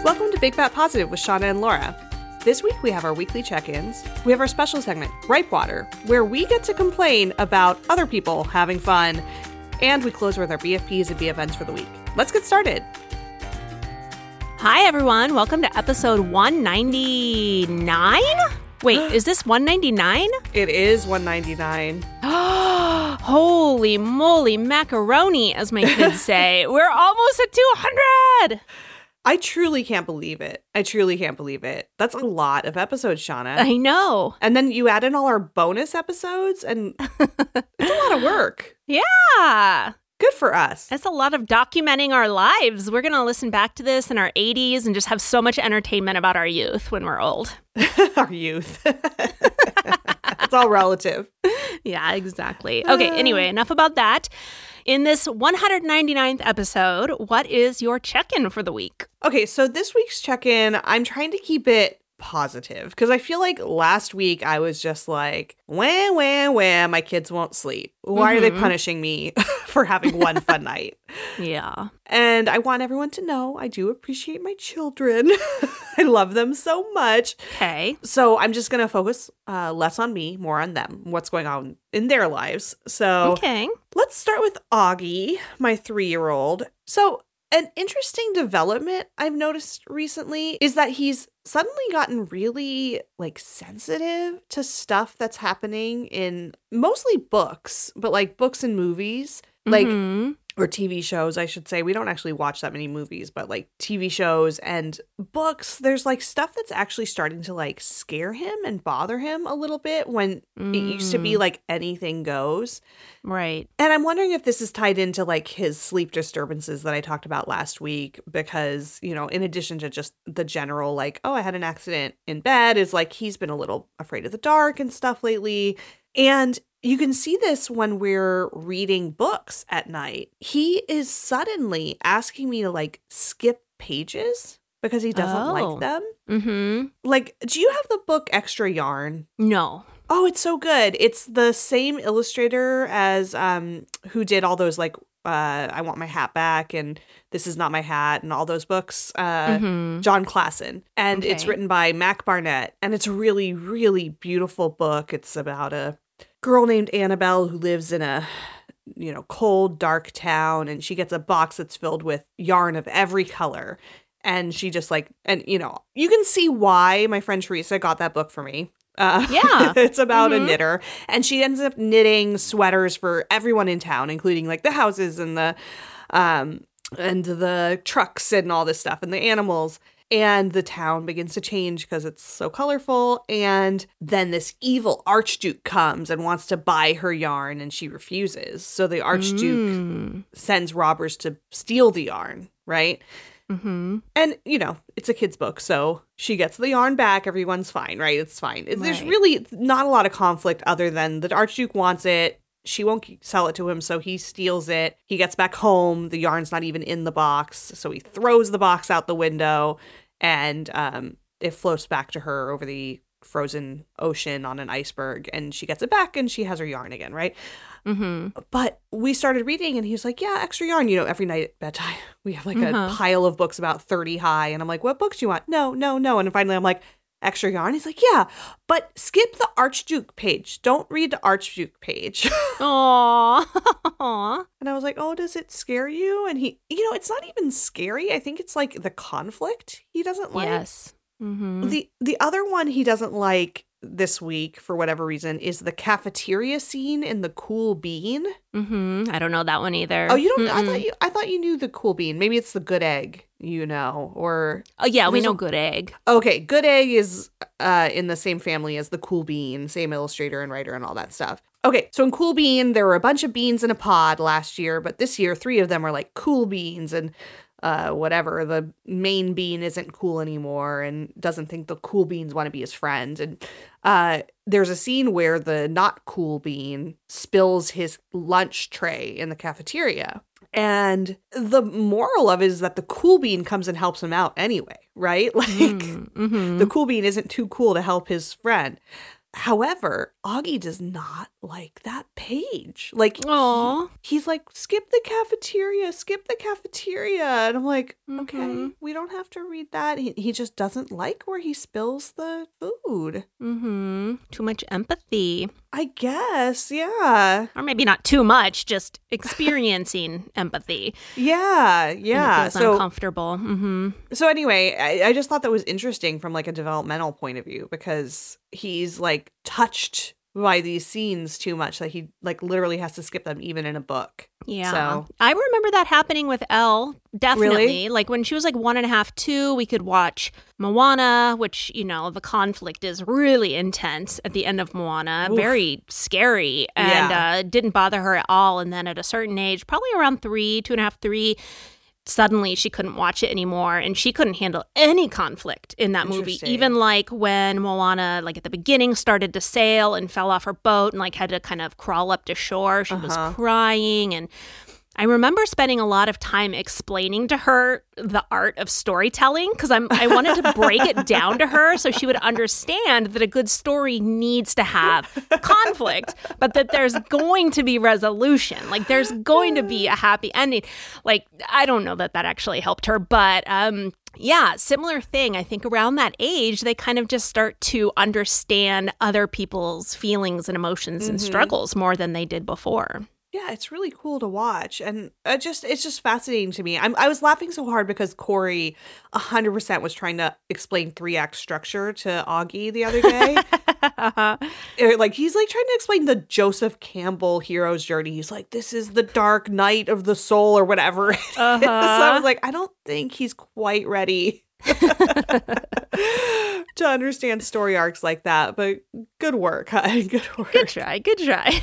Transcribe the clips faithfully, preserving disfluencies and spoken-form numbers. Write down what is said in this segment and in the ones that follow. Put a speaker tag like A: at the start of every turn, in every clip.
A: Welcome to Big Fat Positive with Shauna and Laura. This week we have our weekly check-ins. We have our special segment, Ripe Water, where we get to complain about other people having fun. And we close with our B F Ps and B F Ns for the week. Let's get started.
B: Hi, everyone. Welcome to episode one ninety-nine? Wait, is this one ninety-nine?
A: It is one ninety-nine.
B: Holy moly macaroni, as my kids say. We're almost at two hundred.
A: I truly can't believe it. I truly can't believe it. That's a lot of episodes, Shauna.
B: I know.
A: And then you add in all our bonus episodes, and it's a lot of work.
B: Yeah.
A: Good for us.
B: That's a lot of documenting our lives. We're going to listen back to this in our eighties and just have so much entertainment about our youth when we're old.
A: Our youth. It's all relative.
B: Yeah, exactly. Okay, anyway, enough about that. In this one hundred ninety-ninth episode, what is your check-in for the week?
A: Okay, so this week's check-in, I'm trying to keep it positive because I feel like last week I was just like, wah, wah, wah, my kids won't sleep. Why mm-hmm. are they punishing me for having one fun night?
B: Yeah.
A: And I want everyone to know I do appreciate my children. I love them so much.
B: Okay.
A: So I'm just going to focus uh, less on me, more on them, what's going on in their lives. So
B: okay.
A: Let's start with Augie, my three-year-old. So an interesting development I've noticed recently is that he's suddenly gotten really like sensitive to stuff that's happening in mostly books, but like books and movies, like
B: mm-hmm.
A: or T V shows, I should say. We don't actually watch that many movies, but like T V shows and books, there's like stuff that's actually starting to like scare him and bother him a little bit when mm. it used to be like anything goes.
B: Right.
A: And I'm wondering if this is tied into like his sleep disturbances that I talked about last week, because, you know, in addition to just the general like, oh, I had an accident in bed, is like he's been a little afraid of the dark and stuff lately. And you can see this when we're reading books at night. He is suddenly asking me to like skip pages because he doesn't
B: oh.
A: like them.
B: Mm-hmm.
A: Like, do you have the book Extra Yarn?
B: No.
A: Oh, it's so good. It's the same illustrator as um who did all those like uh I Want My Hat Back and This Is Not My Hat and all those books. Uh
B: mm-hmm.
A: John Klassen. And
B: okay.
A: it's written by Mac Barnett. And it's a really, really beautiful book. It's about a girl named Annabelle who lives in a, you know, cold, dark town, and she gets a box that's filled with yarn of every color. And she just like, and you know, you can see why my friend Teresa got that book for me. Uh,
B: yeah.
A: It's about
B: mm-hmm.
A: a knitter, and she ends up knitting sweaters for everyone in town, including like the houses and the, um, and the trucks and all this stuff and the animals. And the town begins to change because it's so colorful. And then this evil Archduke comes and wants to buy her yarn, and she refuses. So the Archduke mm. sends robbers to steal the yarn, right?
B: Mm-hmm.
A: And, you know, it's a kid's book, so she gets the yarn back. Everyone's fine, right? It's fine. Right. There's really not a lot of conflict other than the Archduke wants it. She won't sell it to him, so he steals it. He gets back home. The yarn's not even in the box, so he throws the box out the window. And um, it floats back to her over the frozen ocean on an iceberg. And she gets it back and she has her yarn again, right?
B: Mm-hmm.
A: But we started reading and he was like, yeah, extra yarn. You know, every night at bedtime, we have like
B: mm-hmm.
A: a pile of books about thirty high. And I'm like, what books do you want? No, no, no. And finally I'm like, extra yarn? He's like, yeah, but skip the Archduke page. Don't read the Archduke page.
B: Aww.
A: And I was like, oh, does it scare you? And he, you know, it's not even scary. I think it's like the conflict he doesn't like.
B: Yes. Mm-hmm.
A: The the other one he doesn't like this week, for whatever reason, is the cafeteria scene in The Cool Bean.
B: Mm-hmm. I don't know that one either.
A: Oh, you don't?
B: Mm-mm.
A: I thought you. I thought you knew The Cool Bean. Maybe it's The Good Egg. You know, or
B: oh yeah, we know
A: a,
B: Good Egg.
A: Okay, Good Egg is uh, in the same family as The Cool Bean, same illustrator and writer and all that stuff. Okay, so in Cool Bean, there were a bunch of beans in a pod last year, but this year, three of them are like cool beans and. Uh, whatever, the main bean isn't cool anymore and doesn't think the cool beans want to be his friend. And uh, there's a scene where the not cool bean spills his lunch tray in the cafeteria. And the moral of it is that the cool bean comes and helps him out anyway, right? Like,
B: mm-hmm.
A: the cool bean isn't too cool to help his friend. However, Augie does not like that page. Like,
B: Aw.
A: he, he's like, skip the cafeteria, skip the cafeteria. And I'm like, okay,
B: Mhm.
A: we don't have to read that. He, he just doesn't like where he spills the food.
B: Mm-hmm. Too much empathy.
A: I guess, yeah.
B: Or maybe not too much, just experiencing empathy.
A: Yeah, yeah.
B: And it feels
A: So,
B: uncomfortable. Mm-hmm.
A: so anyway, I, I just thought that was interesting from like a developmental point of view because he's like touched by these scenes too much that he like literally has to skip them even in a book.
B: Yeah.
A: So-
B: I remember that happening with Elle, definitely.
A: Really?
B: Like when she was like one and a half, two, we could watch Moana, which, you know, the conflict is really intense at the end of Moana,
A: Oof.
B: very scary, and
A: Yeah.
B: uh, didn't bother her at all. And then at a certain age, probably around three, two and a half, three, suddenly she couldn't watch it anymore, and she couldn't handle any conflict in that movie.
A: Interesting.
B: Even like when Moana, like at the beginning, started to sail and fell off her boat and like had to kind of crawl up to shore. She
A: Uh-huh.
B: was crying, and I remember spending a lot of time explaining to her the art of storytelling because I'm I wanted to break it down to her so she would understand that a good story needs to have conflict, but that there's going to be resolution. Like there's going to be a happy ending. Like I don't know that that actually helped her, but um yeah, similar thing. I think around that age, they kind of just start to understand other people's feelings and emotions and
A: Mhm.
B: struggles more than they did before.
A: Yeah, it's really cool to watch, and it just it's just fascinating to me. I'm I was laughing so hard because Corey a hundred percent was trying to explain three act structure to Augie the other day. Or, like he's like trying to explain the Joseph Campbell hero's journey. He's like, this is the dark night of the soul or whatever. it is.
B: Uh-huh.
A: So I was like, I don't think he's quite ready to understand story arcs like that. But good work, huh? Good work.
B: Good try. Good try.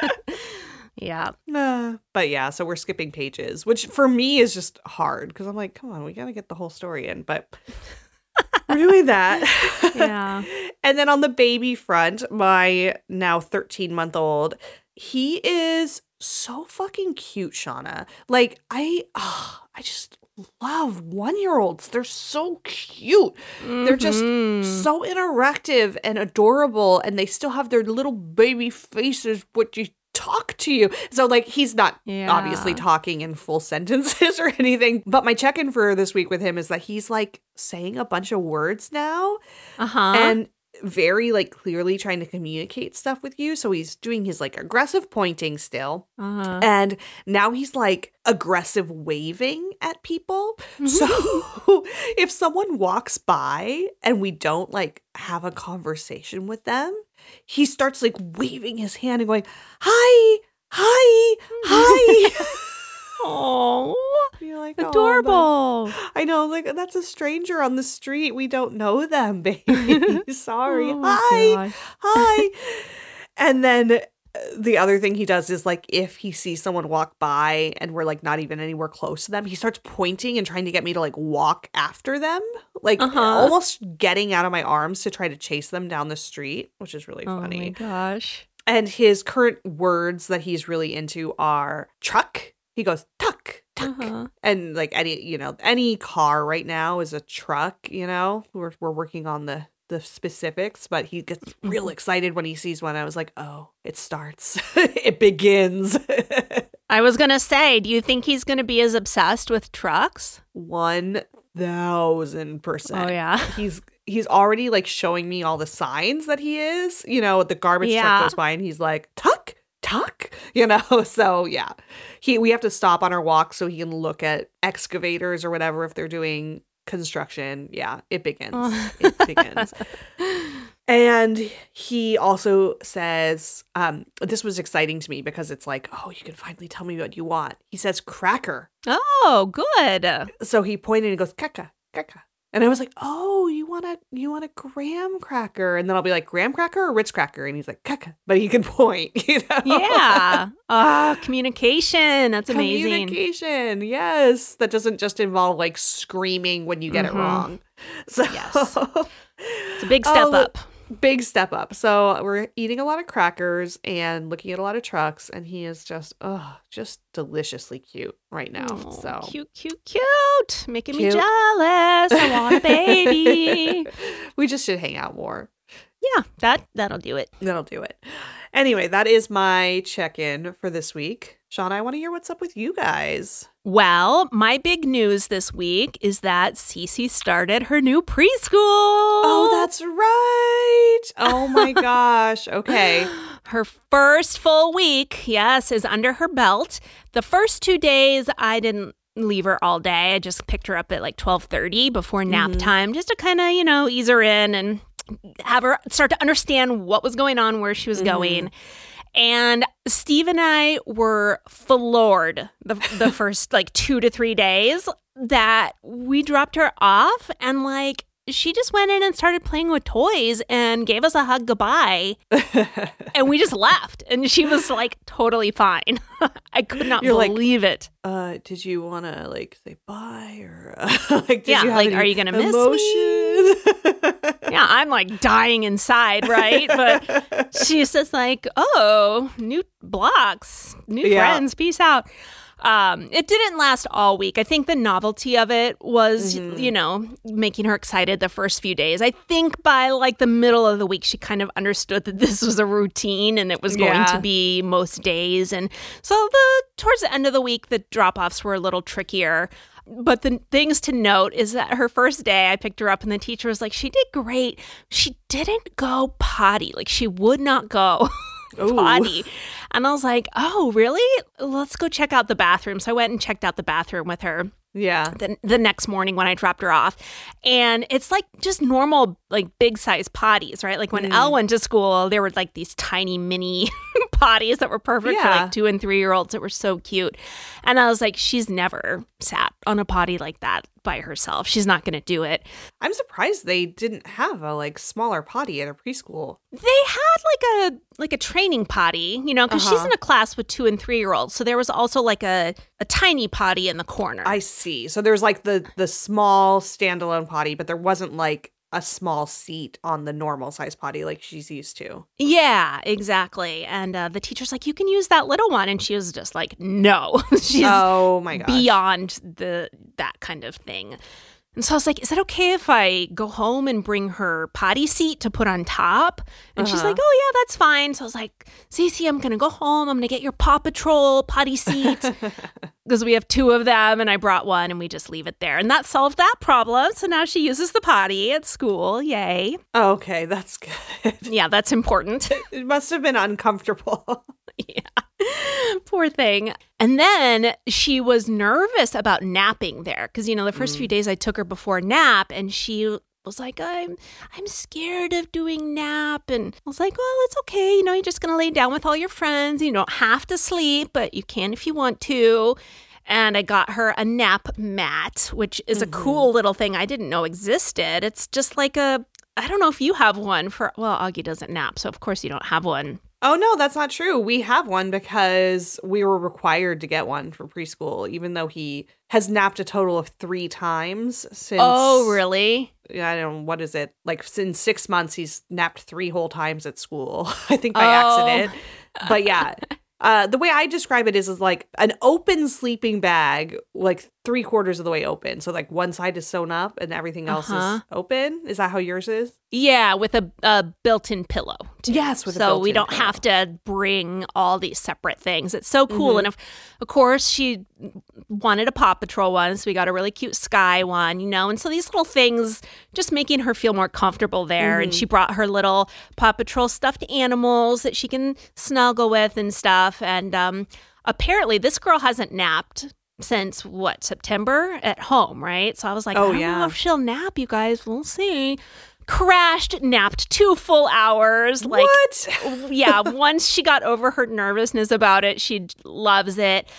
B: Yeah.
A: Uh, but yeah, so we're skipping pages, which for me is just hard because I'm like, come on, we got to get the whole story in. But we're doing that.
B: Yeah.
A: And then on the baby front, my now thirteen month old, he is so fucking cute, Shauna. Like, I, oh, I just love one year olds. They're so cute. They're just
B: Mhm.
A: so interactive and adorable, and they still have their little baby faces, which you talk to you. So like he's not
B: Yeah.
A: obviously talking in full sentences or anything, but my check-in for this week with him is that he's like saying a bunch of words now
B: Uh-huh.
A: and very like clearly trying to communicate stuff with you. So he's doing his like aggressive pointing still.
B: Uh-huh.
A: And now he's like aggressive waving at people. So if someone walks by and we don't like have a conversation with them, he starts like waving his hand and going, hi, hi, hi.
B: Oh,
A: You're like, "Oh,
B: adorable.
A: that- I know, like that's a stranger on the street. We don't know them, baby. Sorry.
B: Oh my
A: hi,
B: gosh.
A: hi. And then uh, the other thing he does is like if he sees someone walk by and we're like not even anywhere close to them, he starts pointing and trying to get me to like walk after them, like
B: Uh-huh.
A: almost getting out of my arms to try to chase them down the street, which is really
B: Oh
A: funny.
B: my gosh.
A: And his current words that he's really into are truck. He goes tuck, tuck.
B: Uh-huh.
A: And like any, you know, any car right now is a truck, you know. We're we're working on the the specifics, but he gets real
B: Mhm.
A: excited when he sees one. I was like, "Oh, it starts. It begins."
B: I was going to say, do you think he's going to be as obsessed with trucks?
A: one thousand percent.
B: Oh, yeah.
A: He's he's already like showing me all the signs that he is. You know, the garbage
B: Yeah.
A: truck goes by and he's like, "Tuck, tuck," you know. So yeah, he we have to stop on our walk so he can look at excavators or whatever if they're doing construction. Yeah, it begins.
B: Oh.
A: It begins. And he also says, um, this was exciting to me because it's like, oh, you can finally tell me what you want. He says cracker.
B: Oh, good.
A: So he pointed and goes, caca, caca. And I was like, oh, you want a you want a graham cracker? And then I'll be like, graham cracker or Ritz cracker? And he's like, caca. But he can point, you know?
B: Yeah. Ah, communication. That's amazing.
A: Communication, yes. That doesn't just involve like screaming when you get
B: Mhm.
A: it wrong. So
B: Yes. It's a big step
A: Oh,
B: up.
A: big step up. So we're eating a lot of crackers and looking at a lot of trucks, and he is just, oh, just deliciously cute right now.
B: Oh,
A: so
B: cute, cute, cute. Making me
A: Cute.
B: jealous. I want a baby.
A: we just should hang out more.
B: Yeah, that, that'll do it.
A: That'll do it. Anyway, that is my check-in for this week. Shauna, I want to hear what's up with you guys.
B: Well, my big news this week is that Cece started her new preschool.
A: Oh, that's right. Oh my gosh. Okay.
B: Her first full week, yes, is under her belt. The first two days, I didn't leave her all day. I just picked her up at like twelve thirty before nap mm-hmm. time, just to kind of, you know, ease her in and have her start to understand what was going on, where she was mm-hmm. going. And Steve and I were floored the, the first like two to three days that we dropped her off, and like she just went in and started playing with toys and gave us a hug goodbye. And we just left. And she was like totally fine. I could not You're believe
A: like,
B: it.
A: Uh, did you want to like say bye or uh, like, did
B: yeah,
A: you have
B: like, are you going to miss me? Yeah, I'm like dying inside, right? But she's just like, oh, new blocks, new yeah. friends, peace out. Um, it didn't last all week. I think the novelty of it was, mm-hmm. you know, making her excited the first few days. I think by like the middle of the week, she kind of understood that this was a routine and it was going yeah. to be most days. And so the towards the end of the week, the drop-offs were a little trickier. But the things to note is that her first day, I picked her up and the teacher was like, she did great. She didn't go potty. Like she would not go potty. And I was like, oh, really? Let's go check out the bathroom. So I went and checked out the bathroom with her.
A: Yeah.
B: The, the next morning when I dropped her off. And it's like just normal, like big size potties, right? Like when mm. Elle went to school, there were like these tiny mini potties that were perfect yeah. for like two and three year olds that were so cute. And I was like, she's never sat on a potty like that by herself. She's not going to do it.
A: I'm surprised they didn't have a like smaller potty at a preschool.
B: They had like a like a training potty, you know, because uh-huh. she's in a class with two and three year olds. So there was also like a, a tiny potty in the corner.
A: I see. So there's like the the small standalone potty, but there wasn't like a small seat on the normal size potty like she's used to.
B: Yeah, exactly. And uh, the teacher's like, you can use that little one. And she was just like, no. She's
A: oh my gosh.
B: Beyond the that kind of thing. And so I was like, is it okay if I go home and bring her potty seat to put on top? And uh-huh. she's like, oh, yeah, that's fine. So I was like, Cece, I'm going to go home. I'm going to get your Paw Patrol potty seat because we have two of them. And I brought one and we just leave it there. And that solved that problem. So now she uses the potty at school. Yay.
A: Oh, okay, that's good.
B: Yeah, that's important.
A: It must have been uncomfortable.
B: Yeah. Poor thing. And then she was nervous about napping there because, you know, the first mm. few days I took her before nap and she was like, I'm I'm scared of doing nap. And I was like, well, it's okay. You know, you're just going to lay down with all your friends. You don't have to sleep, but you can if you want to. And I got her a nap mat, which is mm-hmm. a cool little thing I didn't know existed. It's just like a, I don't know if you have one for, well, Augie doesn't nap, so of course you don't have one.
A: Oh, no, that's not true. We have one because we were required to get one for preschool, even though he has napped a total of three times since.
B: Oh, really?
A: I don't know. What is it? Like, since six months, he's napped three whole times at school, I think by
B: oh.
A: accident. But yeah. Uh, the way I describe it is, is like an open sleeping bag, like three quarters of the way open. So like one side is sewn up and everything else uh-huh. is open. Is that how yours is?
B: Yeah, with a, a built-in pillow. Too.
A: Yes, with
B: so
A: a built-in
B: So we don't
A: pillow.
B: have to bring all these separate things. It's so cool.
A: Mm-hmm.
B: And of, of course, she wanted a Paw Patrol one, so we got a really cute Sky one, you know. And so these little things, just making her feel more comfortable there. Mm-hmm. And she brought her little Paw Patrol stuffed animals that she can snuggle with and stuff. And um, apparently this girl hasn't napped since, what, September at home, right? So I was like,
A: oh,
B: I don't
A: yeah.
B: know if she'll nap, you guys. We'll see. Crashed, napped two full hours. Like,
A: what?
B: Yeah, once she got over her nervousness about it, she loves it.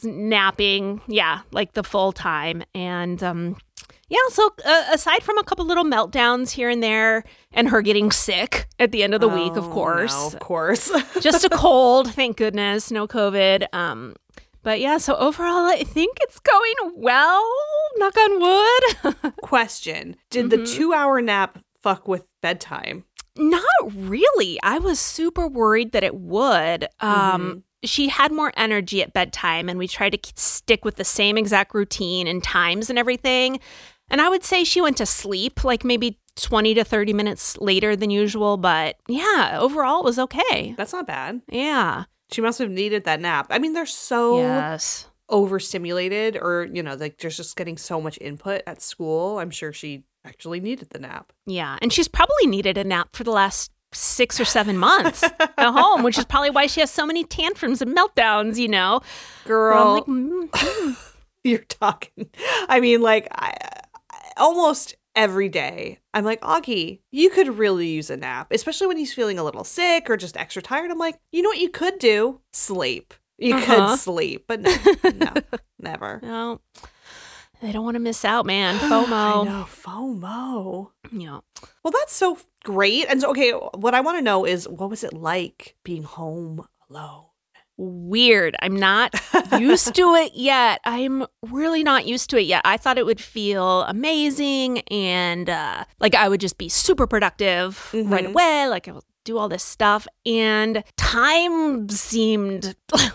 B: Napping, yeah, like the full time. And um, yeah, so uh, aside from a couple little meltdowns here and there, and her getting sick at the end of the
A: oh,
B: week, of course.
A: No, of course.
B: Just a cold, thank goodness, no COVID. Um, but yeah, so overall, I think it's going well, knock on wood.
A: Question. Did
B: mm-hmm.
A: the two-hour nap fuck with bedtime?
B: Not really. I was super worried that it would. Um, mm-hmm. She had more energy at bedtime, and we tried to stick with the same exact routine and times and everything. And I would say she went to sleep like maybe twenty to thirty minutes later than usual. But yeah, overall it was okay.
A: That's not bad.
B: Yeah.
A: She must have needed that nap. I mean, they're so
B: Yes.
A: overstimulated, or, you know, like there's just getting so much input at school. I'm sure she actually needed the nap.
B: Yeah. And she's probably needed a nap for the last six or seven months at home, which is probably why she has so many tantrums and meltdowns, you know?
A: Girl.
B: I'm like, mm, mm.
A: You're talking. I mean, like, I, I, almost every day, I'm like, Augie, you could really use a nap, especially when he's feeling a little sick or just extra tired. I'm like, you know what you could do? Sleep. You
B: Uh-huh.
A: could sleep, but no, no, never.
B: No, they don't want to miss out, man.
A: I
B: FOMO.
A: know, FOMO.
B: Yeah.
A: Well, that's so great. And so, okay, what I want to know is, what was it like being home alone?
B: Weird. I'm not used to it yet. I'm really not used to it yet. I thought it would feel amazing and uh, like I would just be super productive
A: Mhm.
B: right away. Like I would do all this stuff. And time seemed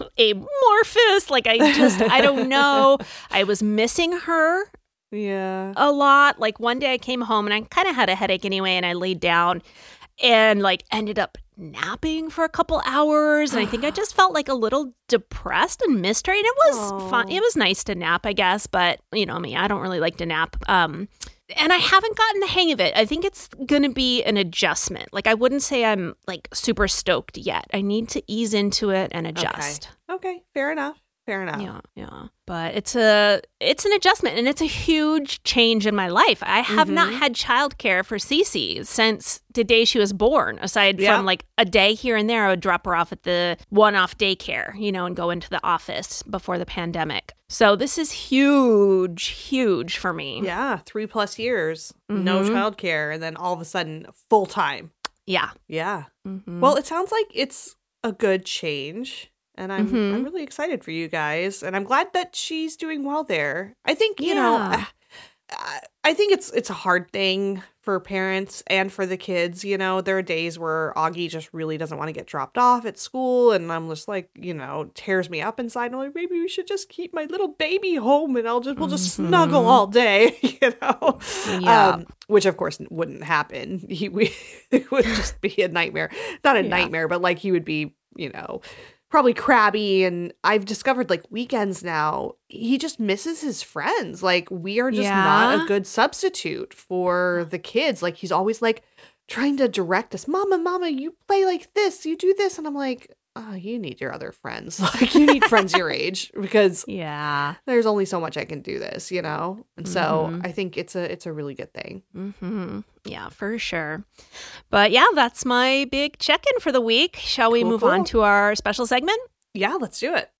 B: amorphous. Like I just, I don't know. I was missing her
A: Yeah.
B: a lot. Like one day I came home and I kind of had a headache anyway, and I laid down and like ended up napping for a couple hours. And I think I just felt like a little depressed and missed her. And it was
A: Aw.
B: fun. It was nice to nap, I guess. But you know me, I don't really like to nap. Um, and I haven't gotten the hang of it. I think it's going to be an adjustment. Like I wouldn't say I'm like super stoked yet. I need to ease into it and adjust.
A: Okay, fair enough. Fair enough.
B: Yeah, yeah. But it's a it's an adjustment, and it's a huge change in my life. I have
A: Mhm.
B: not had childcare for Cece since the day she was born, aside
A: Yeah.
B: from like a day here and there. I would drop her off at the one-off daycare, you know, and go into the office before the pandemic. So this is huge, huge for me.
A: Yeah, three plus years, no
B: Mhm.
A: childcare, and then all of a sudden, full time.
B: Yeah.
A: Yeah.
B: Mhm.
A: Well, it sounds like it's a good change, and I'm
B: Mhm.
A: I'm really excited for you guys, and I'm glad that she's doing well there. I think you know,
B: Yeah.
A: I, I think it's it's a hard thing for parents and for the kids. You know, there are days where Augie just really doesn't want to get dropped off at school, and I'm just like, you know, tears me up inside. I'm like, maybe we should just keep my little baby home, and I'll just we'll just
B: Mhm.
A: snuggle all day. You know,
B: Yeah.
A: um, which of course wouldn't happen. He we, it would just be a nightmare. Not a
B: Yeah.
A: nightmare, but like he would be, you know, probably crabby. And I've discovered like weekends now, he just misses his friends. Like we are just not
B: Yeah.
A: a good substitute for the kids. Like he's always like trying to direct us, Mama, Mama, you play like this, you do this. And I'm like, oh, you need your other friends. Like you need friends your age, because
B: Yeah.
A: there's only so much I can do this, you know? And so
B: Mhm.
A: I think it's a it's a really good thing.
B: Mm-hmm. Yeah, for sure. But yeah, that's my big check-in for the week. Shall we
A: Cool,
B: move on
A: cool.
B: to our special segment?
A: Yeah, let's do it.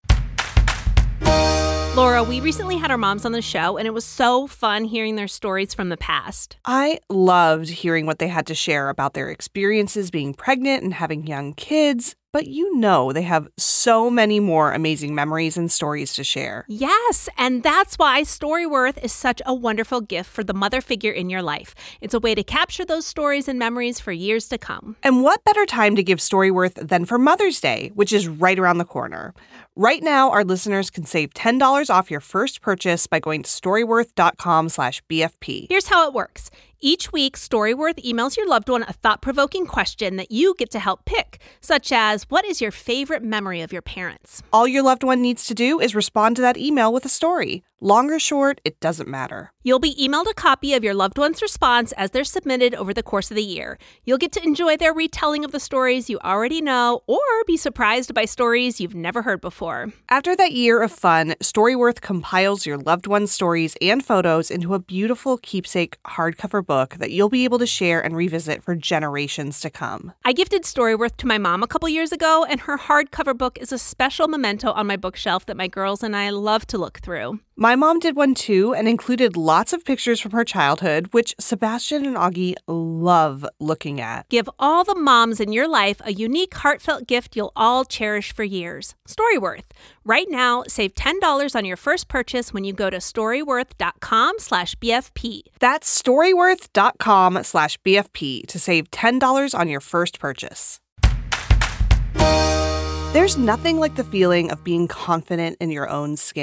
B: Laura, we recently had our moms on the show, and it was so fun hearing their stories from the past.
A: I loved hearing what they had to share about their experiences being pregnant and having young kids, but you know they have so many more amazing memories and stories to share.
B: Yes, and that's why Storyworth is such a wonderful gift for the mother figure in your life. It's a way to capture those stories and memories for years to come.
A: And what better time to give Storyworth than for Mother's Day, which is right around the corner. Right now, our listeners can save ten dollars off your first purchase by going to storyworth.com slash BFP.
B: Here's how it works. Each week, Storyworth emails your loved one a thought-provoking question that you get to help pick, such as, what is your favorite memory of your parents?
A: All your loved one needs to do is respond to that email with a story. Long or short, it doesn't matter.
B: You'll be emailed a copy of your loved one's response as they're submitted over the course of the year. You'll get to enjoy their retelling of the stories you already know, or be surprised by stories you've never heard before.
A: After that year of fun, Storyworth compiles your loved one's stories and photos into a beautiful keepsake hardcover book that you'll be able to share and revisit for generations to come.
B: I gifted Storyworth to my mom a couple years ago, and her hardcover book is a special memento on my bookshelf that my girls and I love to look through.
A: My mom did one too and included lots of pictures from her childhood, which Sebastian and Augie love looking at.
B: Give all the moms in your life a unique, heartfelt gift you'll all cherish for years. Storyworth. Right now, save ten dollars on your first purchase when you go to storyworth.com slash BFP.
A: That's storyworth.com slash BFP to save ten dollars on your first purchase. There's nothing like the feeling of being confident in your own skin.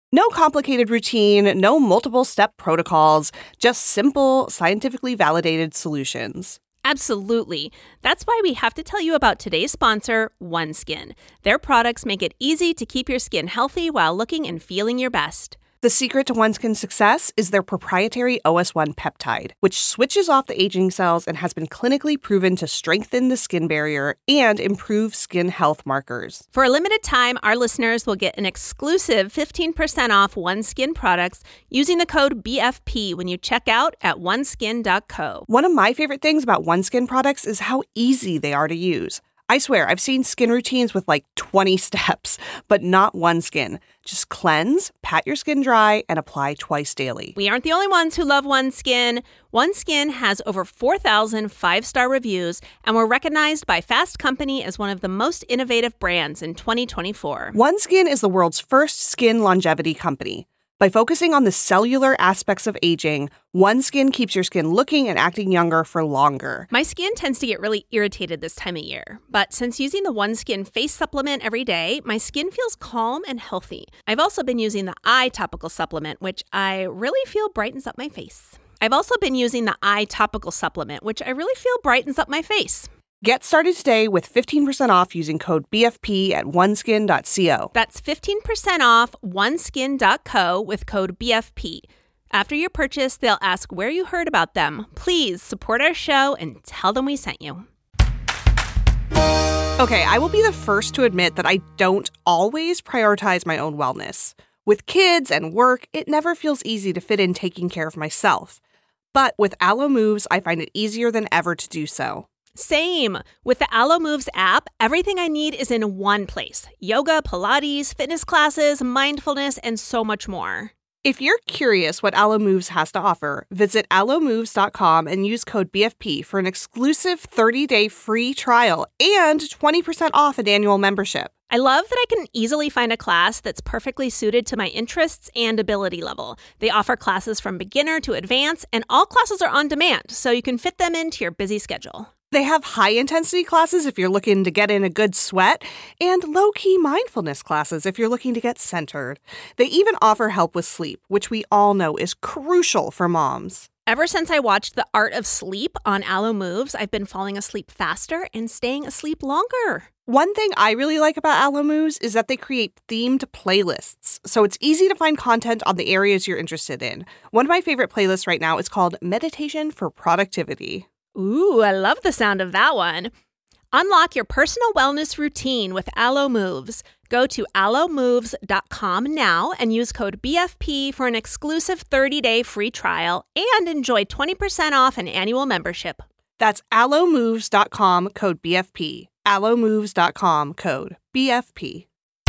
A: No complicated routine, no multiple step protocols, just simple, scientifically validated solutions.
B: Absolutely. That's why we have to tell you about today's sponsor, OneSkin. Their products make it easy to keep your skin healthy while looking and feeling your best.
A: The secret to OneSkin's success is their proprietary O S one peptide, which switches off the aging cells and has been clinically proven to strengthen the skin barrier and improve skin health markers.
B: For a limited time, our listeners will get an exclusive fifteen percent off OneSkin products using the code B F P when you check out at one skin dot co.
A: One of my favorite things about OneSkin products is how easy they are to use. I swear, I've seen skin routines with like twenty steps, but not OneSkin. Just cleanse, pat your skin dry, and apply twice daily.
B: We aren't the only ones who love OneSkin. OneSkin has over four thousand five-star reviews and were recognized by Fast Company as one of the most innovative brands in twenty twenty-four.
A: OneSkin is the world's first skin longevity company. By focusing on the cellular aspects of aging, OneSkin keeps your skin looking and acting younger for longer.
B: My skin tends to get really irritated this time of year, but since using the OneSkin face supplement every day, my skin feels calm and healthy. I've also been using the eye topical supplement, which I really feel brightens up my face. I've also been using the eye topical supplement, which I really feel brightens up my face.
A: Get started today with fifteen percent off using code B F P at one skin dot co.
B: That's fifteen percent off one skin dot co with code B F P. After your purchase, they'll ask where you heard about them. Please support our show and tell them we sent you.
A: Okay, I will be the first to admit that I don't always prioritize my own wellness. With kids and work, it never feels easy to fit in taking care of myself. But with Alo Moves, I find it easier than ever to do so.
B: Same. With the Alo Moves app, everything I need is in one place. Yoga, Pilates, fitness classes, mindfulness, and so much more.
A: If you're curious what Alo Moves has to offer, visit alo moves dot com and use code B F P for an exclusive thirty-day free trial and twenty percent off an annual membership.
B: I love that I can easily find a class that's perfectly suited to my interests and ability level. They offer classes from beginner to advanced, and all classes are on demand, so you can fit them into your busy schedule.
A: They have high-intensity classes if you're looking to get in a good sweat, and low-key mindfulness classes if you're looking to get centered. They even offer help with sleep, which we all know is crucial for moms.
B: Ever since I watched The Art of Sleep on Alo Moves, I've been falling asleep faster and staying asleep longer.
A: One thing I really like about Alo Moves is that they create themed playlists, so it's easy to find content on the areas you're interested in. One of my favorite playlists right now is called Meditation for Productivity.
B: Ooh, I love the sound of that one. Unlock your personal wellness routine with Alo Moves. Go to alo moves dot com now and use code B F P for an exclusive thirty-day free trial and enjoy twenty percent off an annual membership.
A: That's alo moves dot com, code B F P. alo moves dot com, code B F P.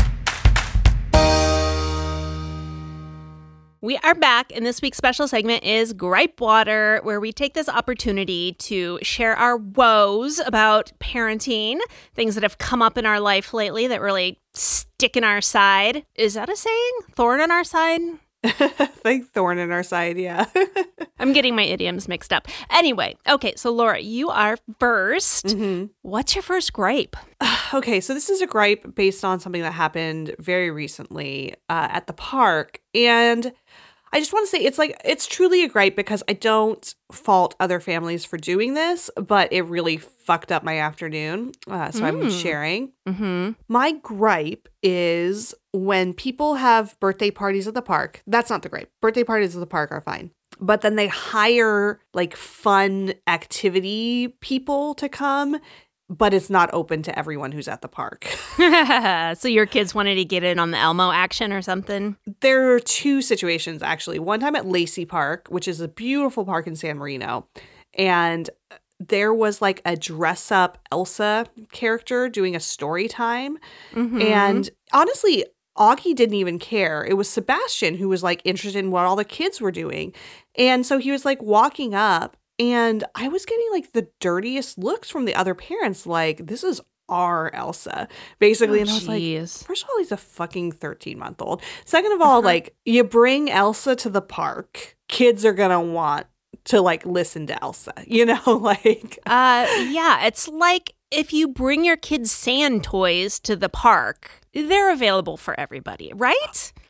B: We are back, and this week's special segment is Gripe Water, where we take this opportunity to share our woes about parenting, things that have come up in our life lately that really stick in our side. Is that a saying? Thorn in our side?
A: Like thorn in our side, yeah.
B: I'm getting my idioms mixed up. Anyway, okay, so Laura, you are first.
A: Mm-hmm.
B: What's your first gripe?
A: Okay, so this is a gripe based on something that happened very recently uh, at the park. And I just want to say it's like, it's truly a gripe because I don't fault other families for doing this, but it really fucked up my afternoon. Uh, so mm. I'm sharing.
B: Mm-hmm.
A: My gripe is when people have birthday parties at the park. That's not the gripe. Birthday parties at the park are fine. But then they hire like fun activity people to come, but it's not open to everyone who's at the park.
B: So your kids wanted to get in on the Elmo action or something?
A: There are two situations, actually. One time at Lacey Park, which is a beautiful park in San Marino, and there was like a dress-up Elsa character doing a story time.
B: Mm-hmm.
A: And honestly, Augie didn't even care. It was Sebastian who was like interested in what all the kids were doing. And so he was like walking up, and I was getting like the dirtiest looks from the other parents, like, this is our Elsa, basically.
B: Oh,
A: and I was
B: geez.
A: like, first of all, he's a fucking thirteen-month-old. Second of all, uh-huh. like, you bring Elsa to the park, kids are going to want to, like, listen to Elsa, you know? like,
B: uh, yeah, it's like if you bring your kids' sand toys to the park, they're available for everybody, right?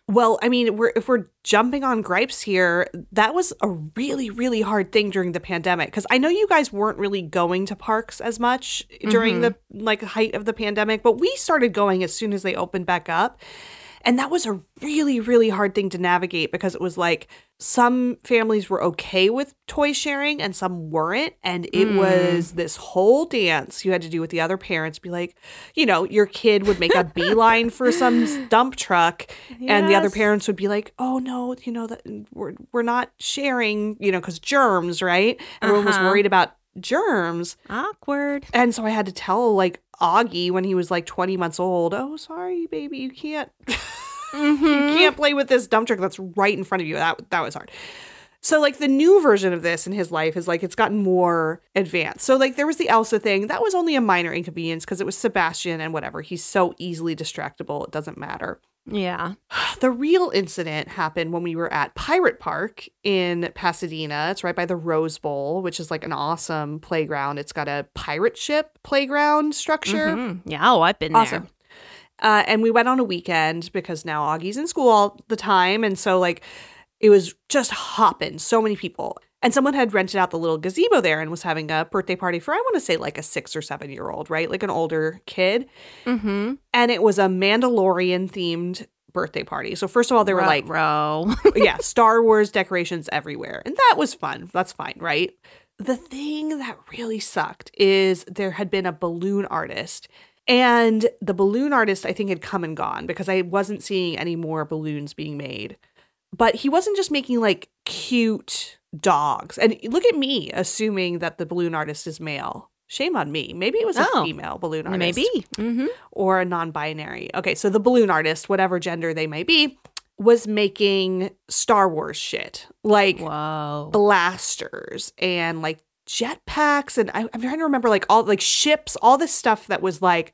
A: Well, I mean, we're, if we're jumping on gripes here, that was a really, really hard thing during the pandemic. Because I know you guys weren't really going to parks as much during mm-hmm. the like height of the pandemic, but we started going as soon as they opened back up. And that was a really, really hard thing to navigate because it was like some families were okay with toy sharing and some weren't. And it mm. was this whole dance you had to do with the other parents. Be like, you know, your kid would make a beeline for some dump truck yes. and the other parents would be like, oh, no, you know, that we're, we're not sharing, you know, because germs, right? Everyone uh-huh. was worried about germs.
B: Awkward.
A: And so I had to tell like Augie when he was like twenty months old, oh, sorry, baby, you can't mm-hmm. you can't play with this dump truck that's right in front of you. That that was hard. So like the new version of this in his life is like it's gotten more advanced. So like there was the Elsa thing. That was only a minor inconvenience because it was Sebastian and whatever. He's so easily distractible. It doesn't matter.
B: Yeah.
A: The real incident happened when we were at Pirate Park in Pasadena. It's right by the Rose Bowl, which is like an awesome playground. It's got a pirate ship playground structure.
B: Mm-hmm. Yeah, oh, I've been
A: awesome.
B: there.
A: Uh, and we went on a weekend because now Augie's in school all the time. And so like it was just hopping, so many people. And someone had rented out the little gazebo there and was having a birthday party for, I want to say, like a six or seven year old, right? Like an older kid.
B: Mm-hmm.
A: And it was a Mandalorian themed birthday party. So first of all, there were like,
B: row.
A: yeah, Star Wars decorations everywhere. And that was fun. That's fine, right? The thing that really sucked is there had been a balloon artist. And the balloon artist, I think, had come and gone because I wasn't seeing any more balloons being made. But he wasn't just making like cute dogs. And look at me assuming that the balloon artist is male. Shame on me. Maybe it was a oh, female balloon artist.
B: Maybe. Mm-hmm.
A: Or a non-binary. Okay, so the balloon artist, whatever gender they may be, was making Star Wars shit. Like
B: Whoa. blasters
A: and like jetpacks. And I, I'm trying to remember like all like ships, all this stuff that was like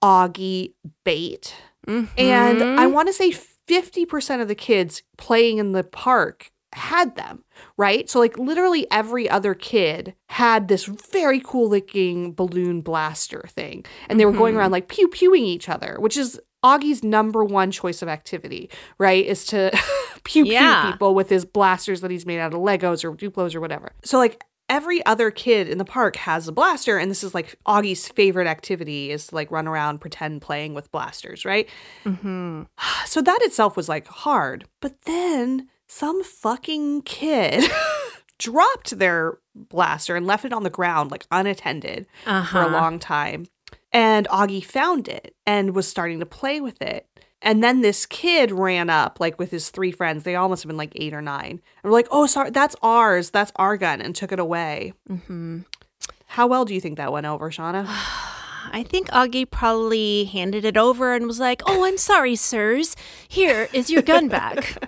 A: Augie bait.
B: Mm-hmm.
A: And I want to say fifty percent of the kids playing in the park had them, right? So like literally every other kid had this very cool looking balloon blaster thing. And they were mm-hmm. going around like pew pewing each other, which is Augie's number one choice of activity, right? Is to pew pew
B: yeah.
A: people with his blasters that he's made out of Legos or Duplos or whatever. So like every other kid in the park has a blaster. And this is like Augie's favorite activity is to like run around, pretend playing with blasters, right?
B: Mm-hmm.
A: So that itself was like hard. But then some fucking kid dropped their blaster and left it on the ground like unattended
B: uh-huh.
A: for a long time. And Augie found it and was starting to play with it. And then this kid ran up like with his three friends. They all must have been like eight or nine. And we're like, oh, sorry, that's ours. That's our gun. And took it away.
B: Mm-hmm.
A: How well do you think that went over, Shauna?
B: I think Augie probably handed it over and was like, oh, I'm sorry, sirs. Here is your gun back.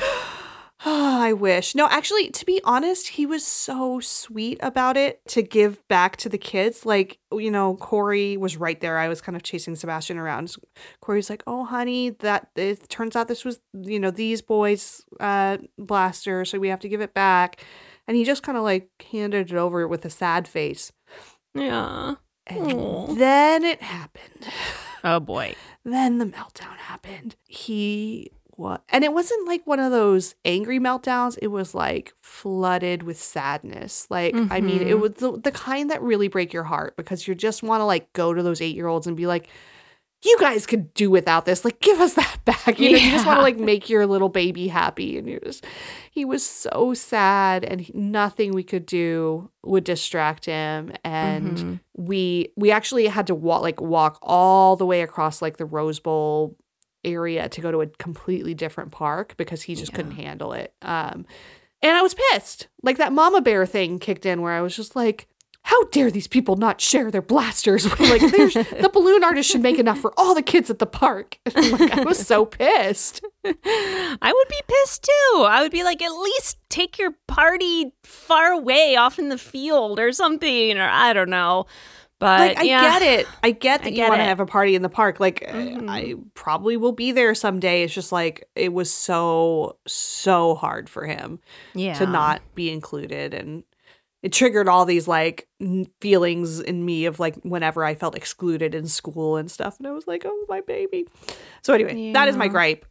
A: Oh, I wish. No, actually, to be honest, he was so sweet about it to give back to the kids. Like, you know, Corey was right there. I was kind of chasing Sebastian around. Corey's like, oh, honey, that it turns out this was, you know, these boys' uh, blaster, so we have to give it back. And he just kind of like handed it over with a sad face.
B: Yeah.
A: And
B: Aww.
A: Then it happened.
B: Oh, boy.
A: Then the meltdown happened. He... What? And it wasn't like one of those angry meltdowns. It was like flooded with sadness. Like, mm-hmm. I mean, it was the, the kind that really break your heart because you just want to like go to those eight-year-olds and be like, you guys could do without this. Like, give us that back. You know, yeah. You just want to like make your little baby happy. And you just, he was so sad and he, nothing we could do would distract him. And mm-hmm. we, we actually had to walk, like walk all the way across like the Rose Bowl area to go to a completely different park because he just yeah. couldn't handle it. Um, and I was pissed. Like that mama bear thing kicked in where I was just like, how dare these people not share their blasters? Like the balloon artist should make enough for all the kids at the park. Like, I was so pissed.
B: I would be pissed too. I would be like, at least take your party far away off in the field or something, or I don't know. But
A: like, I
B: yeah.
A: get it. I get that I get you want to have a party in the park. Like,
B: mm-hmm.
A: I probably will be there someday. It's just like, it was so, so hard for him
B: yeah.
A: to not be included. And it triggered all these like feelings in me of like whenever I felt excluded in school and stuff. And I was like, oh, my baby. So anyway, yeah. that is my gripe.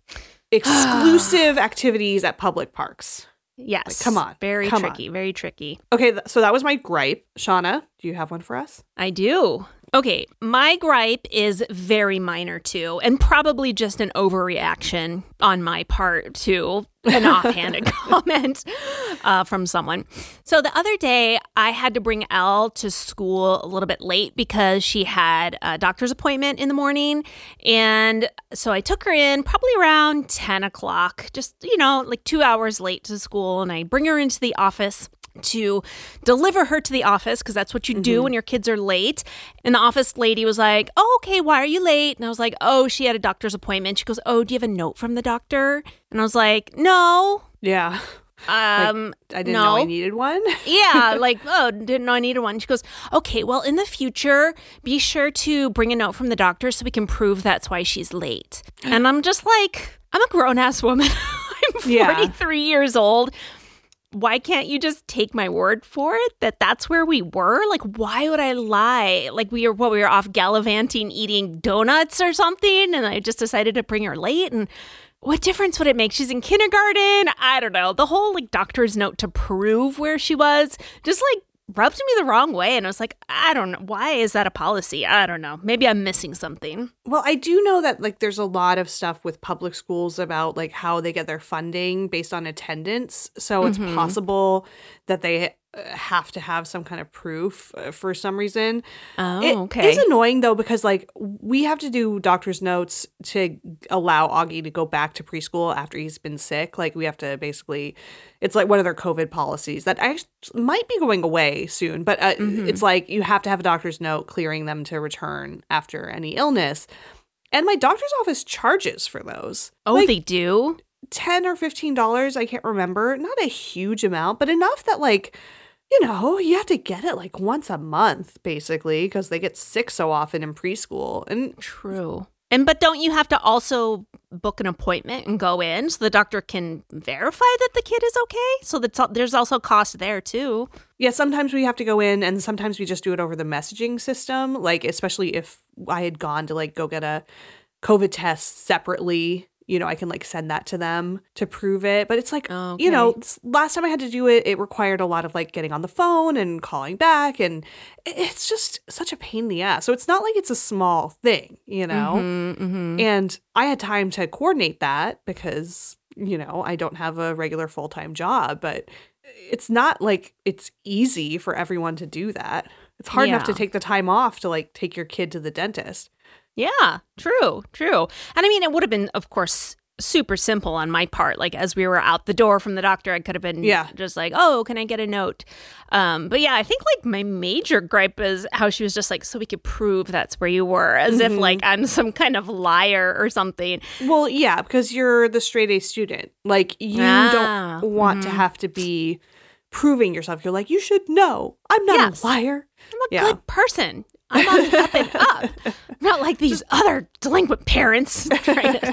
A: exclusive activities at public parks.
B: Yes.
A: Like, come on.
B: Very
A: come
B: tricky.
A: on.
B: Very tricky.
A: Okay, th- so that was my gripe. Shauna, do you have one for us?
B: I do. Okay, my gripe is very minor too, and probably just an overreaction on my part to an offhanded comment uh, from someone. So the other day, I had to bring Elle to school a little bit late because she had a doctor's appointment in the morning. And so I took her in probably around ten o'clock, just, you know, like two hours late to school. And I bring her into the office to deliver her to the office, because that's what you do mm-hmm. when your kids are late. And the office lady was like, oh, okay, why are you late? And I was like, oh, she had a doctor's appointment. She goes, oh, do you have a note from the doctor? And I was like, no.
A: Yeah.
B: Um,
A: like, I didn't
B: no.
A: know I needed one.
B: Yeah, like, oh, didn't know I needed one. She goes, okay, well, in the future, be sure to bring a note from the doctor so we can prove that's why she's late. And I'm just like, I'm a grown-ass woman. I'm forty-three yeah. years old. Why can't you just take my word for it that that's where we were? Like, why would I lie? Like, we were, what, we were off gallivanting eating donuts or something, and I just decided to bring her late, and what difference would it make? She's in kindergarten. I don't know. The whole, like, doctor's note to prove where she was just, like, rubbed me the wrong way. And I was like, I don't know. Why is that a policy? I don't know. Maybe I'm missing something.
A: Well, I do know that, like, there's a lot of stuff with public schools about, like, how they get their funding based on attendance. So it's mm-hmm. possible that they have to have some kind of proof uh, for some reason.
B: Oh,
A: it
B: okay.
A: It's annoying, though, because, like, we have to do doctor's notes to allow Augie to go back to preschool after he's been sick. Like, we have to basically, it's like one of their COVID policies that actually might be going away soon. But uh, mm-hmm. it's like you have to have a doctor's note clearing them to return after any illness. And my doctor's office charges for those.
B: Oh,
A: like,
B: they do?
A: ten dollars or fifteen dollars, I can't remember. Not a huge amount, but enough that, like, you know, you have to get it like once a month, basically, because they get sick so often in preschool. And
B: true. And but don't you have to also book an appointment and go in so the doctor can verify that the kid is okay? So that's, there's also cost there, too.
A: Yeah, sometimes we have to go in, and sometimes we just do it over the messaging system. Like, especially if I had gone to, like, go get a COVID test separately. You know, I can, like, send that to them to prove it. But it's like, okay. you know, last time I had to do it, it required a lot of, like, getting on the phone and calling back. And it's just such a pain in the ass. So it's not like it's a small thing, you know?
B: Mm-hmm, mm-hmm.
A: And I had time to coordinate that because, you know, I don't have a regular full-time job. But it's not like it's easy for everyone to do that. It's hard
B: yeah.
A: enough to take the time off to, like, take your kid to the dentist.
B: Yeah, true, true. And I mean, it would have been, of course, super simple on my part. Like, as we were out the door from the doctor, I could have been
A: yeah.
B: just like, oh, can I get a note? Um, but yeah, I think, like, my major gripe is how she was just like, so we could prove that's where you were, as mm-hmm. if, like, I'm some kind of liar or something.
A: Well, yeah, because you're the straight A student. Like, you
B: ah,
A: don't want mm-hmm. to have to be proving yourself. You're like, you should know. I'm not
B: yes.
A: a liar.
B: I'm a
A: yeah.
B: good person. I'm on the up and up. Not like these other delinquent parents trying to...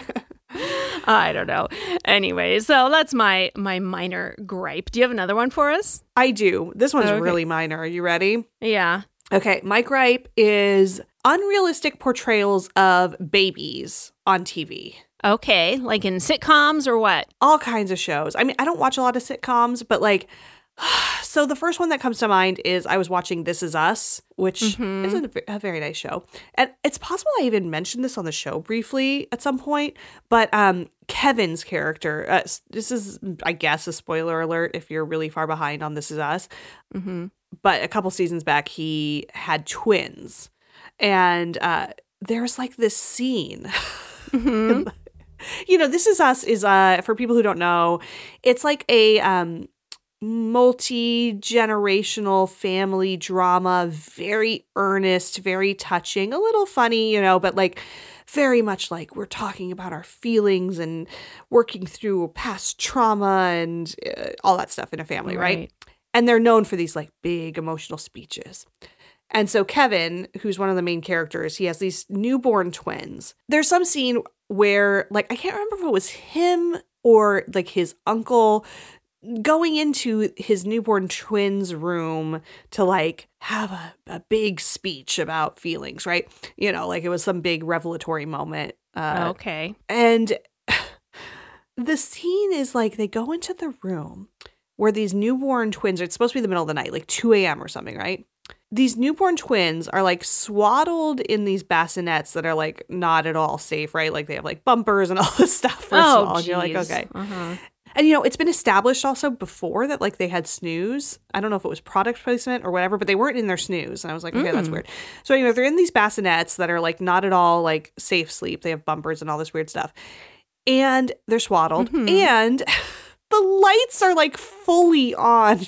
B: I don't know. Anyway, so that's my my minor gripe. Do you have another one for us?
A: I do. This one's
B: okay.
A: really minor. Are you ready?
B: Yeah.
A: Okay, my gripe is unrealistic portrayals of babies on T V.
B: Okay, like in sitcoms or what?
A: All kinds of shows. I mean, I don't watch a lot of sitcoms, but, like, so the first one that comes to mind is I was watching This Is Us, which mm-hmm. is a, a very nice show. And it's possible I even mentioned this on the show briefly at some point, but um, Kevin's character, uh, this is, I guess, a spoiler alert if you're really far behind on This Is Us.
B: Mm-hmm.
A: But a couple seasons back, he had twins. And uh, there's, like, this scene.
B: Mm-hmm.
A: You know, This Is Us is, uh, for people who don't know, it's like a... Um, multi-generational family drama, very earnest, very touching, a little funny, you know, but, like, very much like we're talking about our feelings and working through past trauma and uh, all that stuff in a family, right. right? And they're known for these, like, big emotional speeches. And so Kevin, who's one of the main characters, he has these newborn twins. There's some scene where, like, I can't remember if it was him or, like, his uncle going into his newborn twins' room to, like, have a, a big speech about feelings, right? You know, like, it was some big revelatory moment.
B: Uh, okay.
A: And the scene is like they go into the room where these newborn twins, it's supposed to be the middle of the night, like two a.m. or something, right? These newborn twins are like swaddled in these bassinets that are like not at all safe, right? Like they have like bumpers and all this stuff for
B: Oh,
A: small. And you're like,
B: geez.
A: okay.
B: Uh-huh.
A: And, you know, it's been established also before that like they had snooze. I don't know if it was product placement or whatever, but they weren't in their snooze. And I was like, okay,
B: Mm.
A: that's weird. So, you know, they're in these bassinets that are like not at all like safe sleep. They have bumpers and all this weird stuff. And they're swaddled.
B: Mhm.
A: And the lights are like fully on.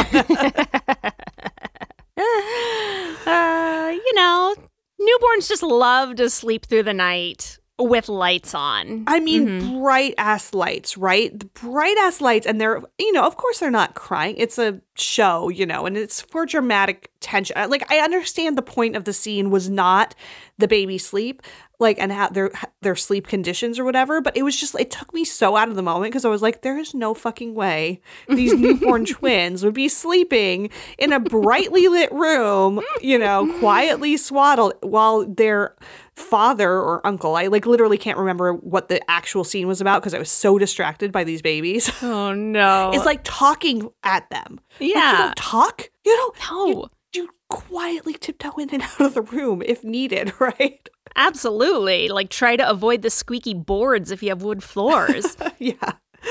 B: uh, you know, newborns just love to sleep through the night with lights on.
A: I mean,
B: Mhm.
A: bright ass lights, right? The bright ass lights. And they're, you know, of course they're not crying. It's a show, you know, and it's for dramatic tension. Like, I understand the point of the scene was not the baby sleep, like, and how their their sleep conditions or whatever. But it was just, it took me so out of the moment because I was like, there is no fucking way these newborn twins would be sleeping in a brightly lit room, you know, quietly swaddled while their father or uncle, I like literally can't remember what the actual scene was about because I was so distracted by these babies.
B: Oh, no.
A: It's like talking at them. Like, you
B: yeah.
A: don't talk. You don't.
B: No.
A: You, you quietly tiptoe in and out of the room if needed, right?
B: Absolutely. Like, try to avoid the squeaky boards if you have wood floors.
A: Yeah.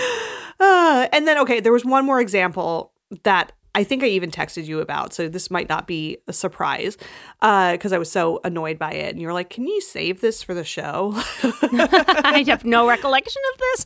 A: Uh, and then, okay, there was one more example that I think I even texted you about, so this might not be a surprise because uh, I was so annoyed by it. And you were like, can you save this for the show?
B: I have no recollection of this.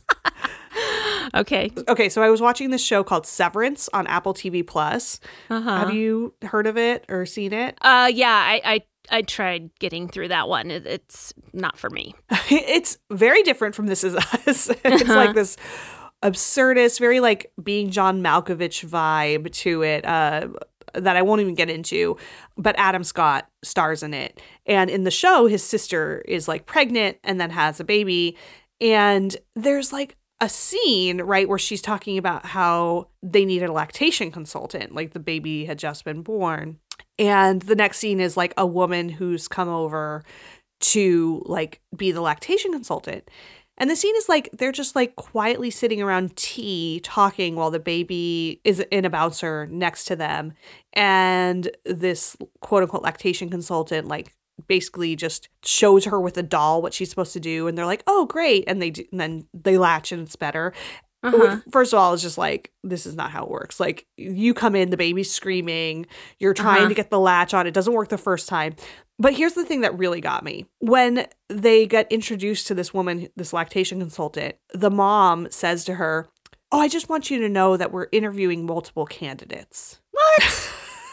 B: Okay.
A: Okay, so I was watching this show called Severance on Apple T V Plus.
B: Uh-huh.
A: Have you heard of it or seen it?
B: Uh, yeah, I, I I tried getting through that one. It, it's not for me.
A: It's very different from This Is Us. It's like this absurdist, very like Being John Malkovich vibe to it uh, that I won't even get into. But Adam Scott stars in it. And in the show, his sister is like pregnant and then has a baby. And there's like a scene, right, where she's talking about how they needed a lactation consultant, like the baby had just been born. And the next scene is like a woman who's come over to like be the lactation consultant. And the scene is like they're just like quietly sitting around tea talking while the baby is in a bouncer next to them. And this quote unquote lactation consultant like basically just shows her with a doll what she's supposed to do. And they're like, oh, great. And they do, and then they latch and it's better.
B: Uh-huh.
A: First of all, it's just like, this is not how it works. Like, you come in, the baby's screaming, you're trying
B: Uh-huh.
A: to get the latch on. It doesn't work the first time. But here's the thing that really got me. When they get introduced to this woman, this lactation consultant, the mom says to her, oh, I just want you to know that we're interviewing multiple candidates.
B: What?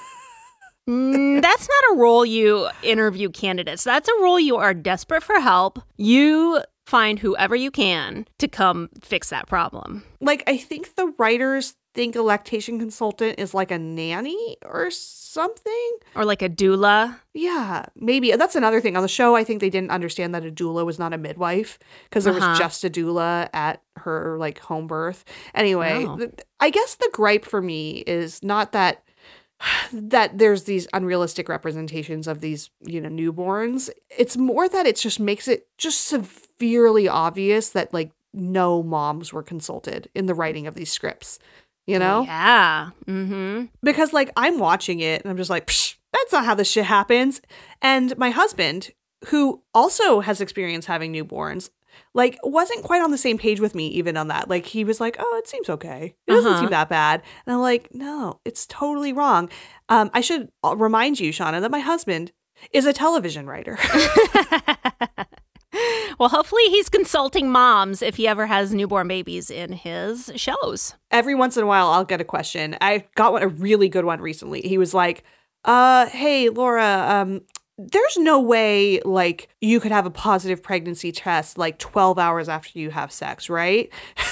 B: Mm, that's not a role you interview candidates. That's a role you are desperate for help. You find whoever you can to come fix that problem.
A: Like, I think the writers think a lactation consultant is like a nanny or something.
B: Or like a doula.
A: Yeah, maybe. That's another thing. On the show, I think they didn't understand that a doula was not a midwife because there
B: Uh-huh.
A: was just a doula at her like home birth. Anyway,
B: Oh.
A: th- I guess the gripe for me is not that that there's these unrealistic representations of these, you know, newborns. It's more that it just makes it just severely obvious that like no moms were consulted in the writing of these scripts, you know?
B: Yeah. Mm-hmm.
A: Because like I'm watching it and I'm just like, psh, that's not how this shit happens. And my husband, who also has experience having newborns, like wasn't quite on the same page with me even on that. Like he was like, oh, it seems okay. It doesn't
B: Uh-huh.
A: seem that bad. And I'm like, no, it's totally wrong. Um, I should remind you, Shauna, that my husband is a television writer.
B: Well, hopefully he's consulting moms if he ever has newborn babies in his shows.
A: Every once in a while, I'll get a question. I got one, a really good one recently. He was like, uh, hey, Laura, um, there's no way like you could have a positive pregnancy test like twelve hours after you have sex, right?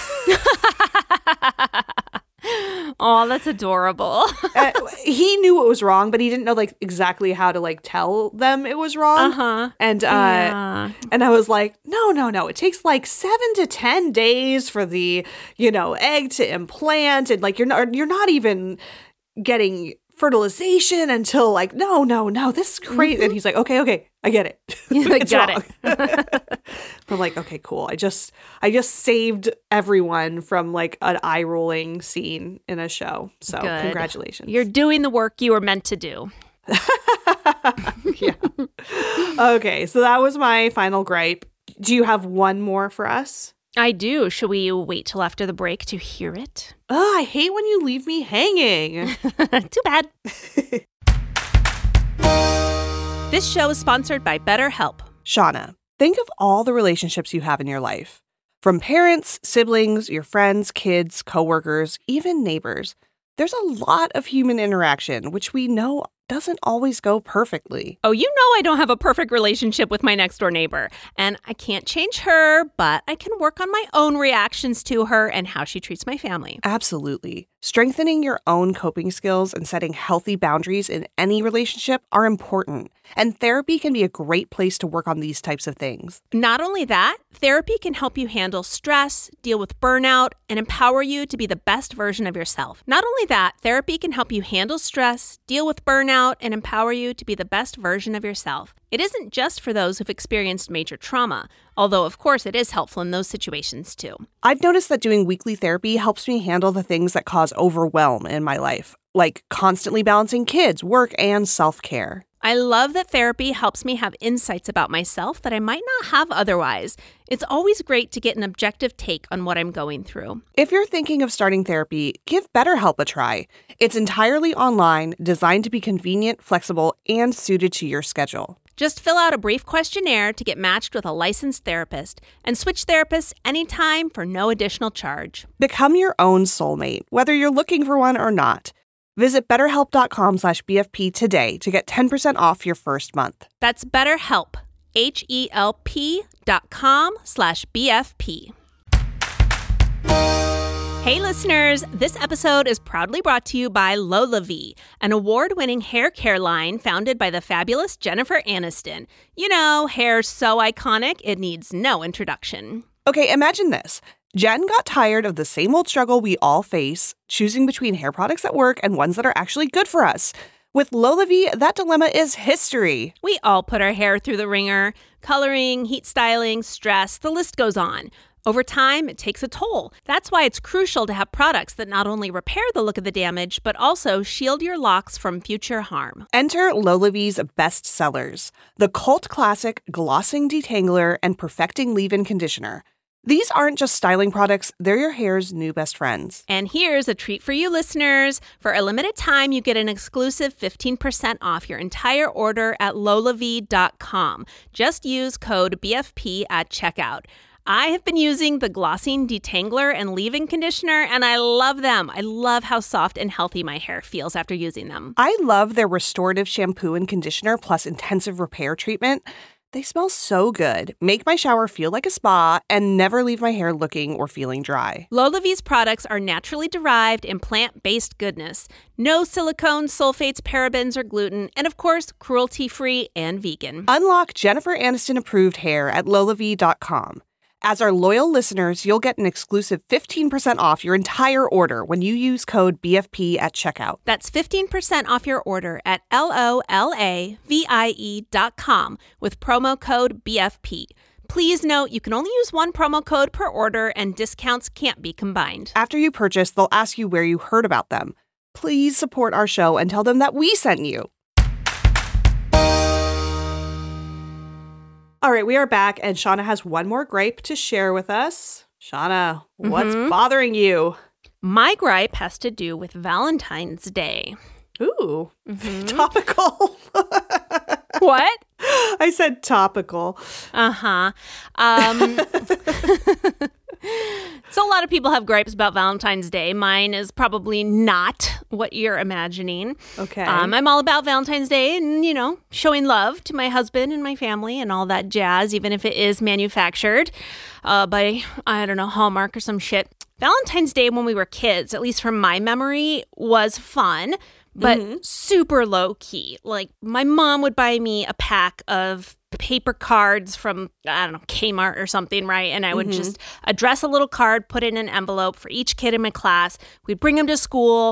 B: Oh, that's adorable.
A: uh, he knew it was wrong, but he didn't know like exactly how to like tell them it was wrong.
B: Uh-huh.
A: And uh,
B: Yeah.
A: and I was like, no, no, no. It takes like seven to ten days for the, you know, egg to implant, and like you're not you're not even getting fertilization until like, no, no, no, this is great. Mm-hmm. And he's like, okay, okay, I get it.
B: It's got wrong.
A: it. I'm like, okay, cool. I just, I just saved everyone from like an eye rolling scene in a show. So
B: Good.
A: Congratulations.
B: You're doing the work you were meant to do.
A: Yeah. Okay, so that was my final gripe. Do you have one more for us?
B: I do. Should we wait till after the break to hear it?
A: Oh, I hate when you leave me hanging.
B: Too bad. This show is sponsored by BetterHelp.
A: Shauna, think of all the relationships you have in your life. From parents, siblings, your friends, kids, coworkers, even neighbors. There's a lot of human interaction, which we know doesn't always go perfectly.
B: Oh, you know I don't have a perfect relationship with my next door neighbor. And I can't change her, but I can work on my own reactions to her and how she treats my family.
A: Absolutely. Strengthening your own coping skills and setting healthy boundaries in any relationship are important. And therapy can be a great place to work on these types of things.
B: Not only that, therapy can help you handle stress, deal with burnout, and empower you to be the best version of yourself. Not only that, therapy can help you handle stress, deal with burnout, and empower you to be the best version of yourself. It isn't just for those who've experienced major trauma, although of course it is helpful in those situations too.
A: I've noticed that doing weekly therapy helps me handle the things that cause overwhelm in my life, like constantly balancing kids, work, and self-care.
B: I love that therapy helps me have insights about myself that I might not have otherwise. It's always great to get an objective take on what I'm going through.
A: If you're thinking of starting therapy, give BetterHelp a try. It's entirely online, designed to be convenient, flexible, and suited to your schedule.
B: Just fill out a brief questionnaire to get matched with a licensed therapist and switch therapists anytime for no additional charge.
A: Become your own soulmate, whether you're looking for one or not. Visit betterhelp.com slash BFP today to get ten percent off your first month.
B: That's BetterHelp, H-E-L-P dot com slash B-F-P. Hey listeners, this episode is proudly brought to you by LolaVie, an award-winning hair care line founded by the fabulous Jennifer Aniston. You know, hair's so iconic, it needs no introduction.
A: Okay, imagine this. Jen got tired of the same old struggle we all face, choosing between hair products at work and ones that are actually good for us. With LolaVie, that dilemma is history.
B: We all put our hair through the ringer. Coloring, heat styling, stress, the list goes on. Over time, it takes a toll. That's why it's crucial to have products that not only repair the look of the damage, but also shield your locks from future harm.
A: Enter LolaVie's best sellers, the cult classic Glossing Detangler and Perfecting Leave-In Conditioner. These aren't just styling products, they're your hair's new best friends.
B: And here's a treat for you listeners. For a limited time, you get an exclusive fifteen percent off your entire order at lolavie dot com. Just use code B F P at checkout. I have been using the Glossing Detangler and Leave-In Conditioner, and I love them. I love how soft and healthy my hair feels after using them.
A: I love their restorative shampoo and conditioner plus intensive repair treatment. They smell so good, make my shower feel like a spa, and never leave my hair looking or feeling dry.
B: LolaVie's products are naturally derived and plant-based goodness. No silicone, sulfates, parabens, or gluten, and of course, cruelty-free and vegan.
A: Unlock Jennifer Aniston-approved hair at lolavie dot com. As our loyal listeners, you'll get an exclusive fifteen percent off your entire order when you use code B F P at checkout.
B: That's fifteen percent off your order at L O L A V I E dot com with promo code B F P. Please note you can only use one promo code per order and discounts can't be combined.
A: After you purchase, they'll ask you where you heard about them. Please support our show and tell them that we sent you. All right, we are back, and Shauna has one more gripe to share with us. Shauna, what's mm-hmm. bothering you?
B: My gripe has to do with Valentine's Day.
A: Ooh, mm-hmm. Topical.
B: What?
A: I said topical.
B: Uh-huh. Um, so a lot of people have gripes about Valentine's Day. Mine is probably not what you're imagining.
A: Okay.
B: Um, I'm all about Valentine's Day and, you know, showing love to my husband and my family and all that jazz, even if it is manufactured uh, by, I don't know, Hallmark or some shit. Valentine's Day when we were kids, at least from my memory, was fun. But mm-hmm. super low key. Like my mom would buy me a pack of paper cards from, I don't know, Kmart or something, right? And I would mm-hmm. just address a little card, put it in an envelope for each kid in my class. We'd bring them to school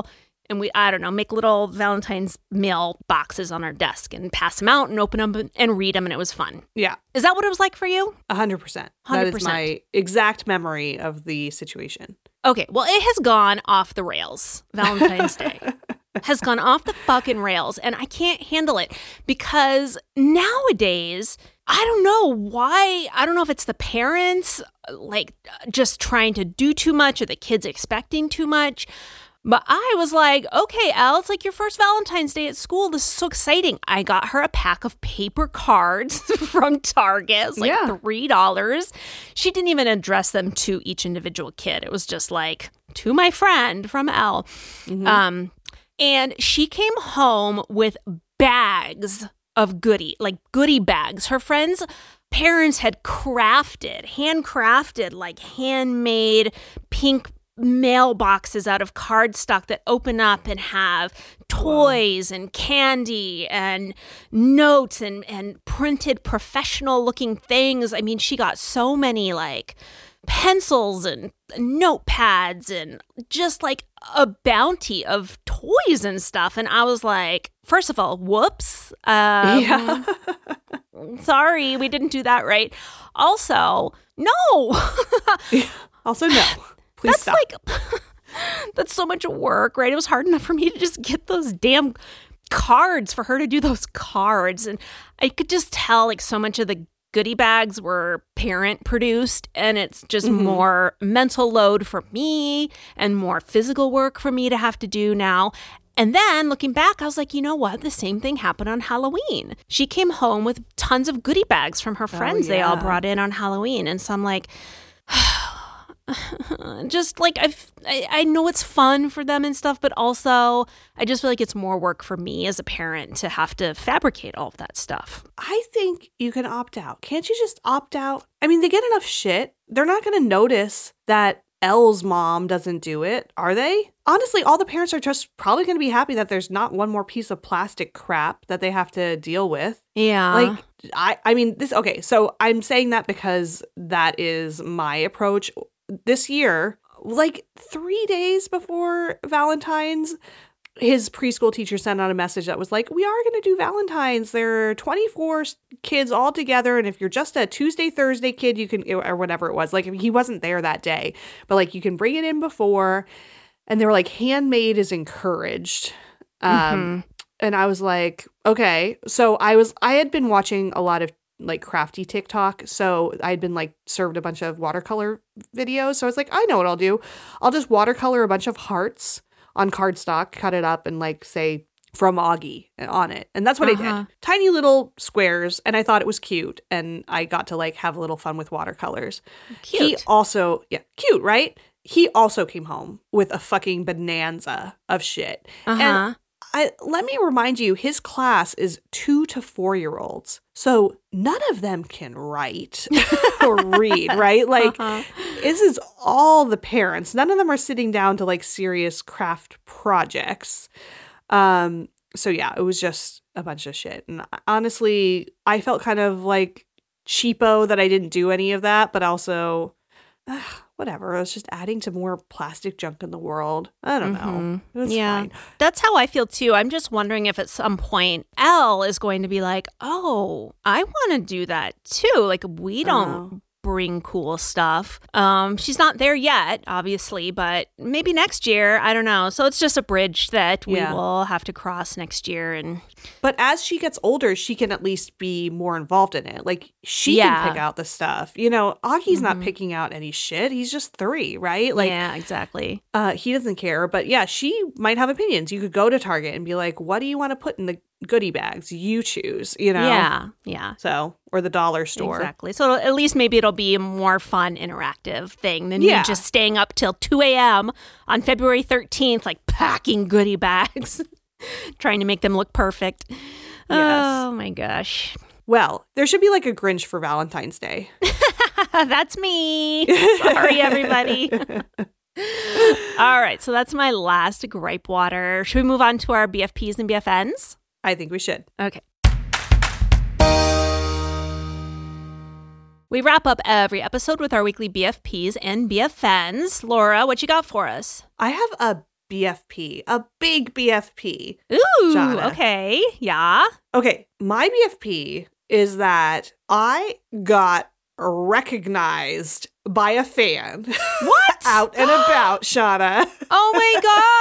B: and we, I don't know, make little Valentine's mail boxes on our desk and pass them out and open them and read them, and it was fun.
A: Yeah.
B: Is that what it was like for you?
A: A hundred percent.
B: one hundred percent.
A: That is my exact memory of the situation.
B: Okay, well, it has gone off the rails. Valentine's Day has gone off the fucking rails, and I can't handle it because nowadays, I don't know why. I don't know if it's the parents, like, just trying to do too much or the kids expecting too much. But I was like, okay, Elle, it's like your first Valentine's Day at school. This is so exciting. I got her a pack of paper cards from Target. It's like
A: Yeah.
B: three dollars. She didn't even address them to each individual kid. It was just like, to my friend from Elle.
A: Mhm.
B: Um, and she came home with bags of goodie, like goodie bags. Her friends' parents had crafted, handcrafted, like handmade pink mailboxes out of cardstock that open up and have toys and candy and notes and, and printed professional looking things. I mean, she got so many like pencils and notepads and just like a bounty of toys and stuff. And I was like, first of all, whoops. Um,
A: Yeah.
B: sorry, we didn't do that right. Also, no.
A: Also, no. Please
B: That's
A: stop.
B: like, that's so much work, right? It was hard enough for me to just get those damn cards for her to do those cards. And I could just tell like so much of the goodie bags were parent produced, and it's just
A: Mhm.
B: more mental load for me and more physical work for me to have to do now. And then looking back, I was like, you know what? The same thing happened on Halloween. She came home with tons of goodie bags from her friends they all
A: yeah.
B: brought in on Halloween. And so I'm like, just like I've, I, I know it's fun for them and stuff, but also I just feel like it's more work for me as a parent to have to fabricate all of that stuff.
A: I think you can opt out. Can't you just opt out? I mean, they get enough shit. They're not going to notice that Elle's mom doesn't do it, are they? Honestly, all the parents are just probably going to be happy that there's not one more piece of plastic crap that they have to deal with.
B: Yeah.
A: Like, I, I mean, this, okay, so I'm saying that because that is my approach. This year, like three days before Valentine's, his preschool teacher sent out a message that was like, we are going to do Valentine's. There are twenty-four kids all together. And if you're just a Tuesday, Thursday kid, you can, or whatever it was. Like, he wasn't there that day, but like you can bring it in before. And they were like, handmade is encouraged. Um,
B: Mm-hmm.
A: And I was like, okay. So I was, I had been watching a lot of like crafty TikTok. So I'd been like served a bunch of watercolor videos. So I was like, I know what I'll do. I'll just watercolor a bunch of hearts on cardstock, cut it up and like say from Augie on it. And that's what I
B: Uh-huh.
A: did. Tiny little squares. And I thought it was cute. And I got to like have a little fun with watercolors. He
B: Cute.
A: also, yeah, cute, right? He also came home with a fucking bonanza of shit.
B: Uh-huh.
A: And I, let me remind you, his class is two to four year olds. So none of them can write or read, right? Like,
B: Uh-huh.
A: this is all the parents. None of them are sitting down to like serious craft projects. Um, so yeah, it was just a bunch of shit. And honestly, I felt kind of like cheapo that I didn't do any of that, but also, ugh, whatever. I was just adding to more plastic junk in the world. I don't know.
B: Mhm.
A: It was
B: Yeah.
A: fine.
B: That's how I feel too. I'm just wondering if at some point Elle is going to be like, oh, I want to do that too. Like, we don't
A: Oh.
B: bring cool stuff. Um, she's not there yet, obviously, but maybe next year. I don't know. So it's just a bridge that we
A: Yeah.
B: will have to cross next year. And
A: But as she gets older, she can at least be more involved in it. Like, she
B: Yeah.
A: can pick out the stuff. You know, Aki's not
B: Mhm.
A: picking out any shit. He's just three, right? Like,
B: yeah, exactly.
A: uh, he doesn't care. But yeah, she might have opinions. You could go to Target and be like, what do you want to put in the goodie bags? You choose, you know?
B: Yeah, yeah.
A: So, or the dollar store.
B: Exactly. So it'll, at least maybe it'll be a more fun, interactive thing than
A: Yeah.
B: you just staying up till two a.m. on February thirteenth, like packing goodie bags, trying to make them look perfect.
A: Yes.
B: Oh my gosh.
A: Well, there should be like a Grinch for Valentine's Day.
B: That's me. Sorry, everybody. All right. So that's my last gripe water. Should we move on to our B F Ps and B F Ns?
A: I think we should.
B: Okay. We wrap up every episode with our weekly B F Ps and B F Ns. Laura, what you got for us?
A: I have a B F P, a big B F P.
B: Ooh,
A: Shauna.
B: okay. Yeah.
A: Okay, my B F P is that I got recognized by a fan.
B: What?
A: Out and about, Shauna.
B: Oh my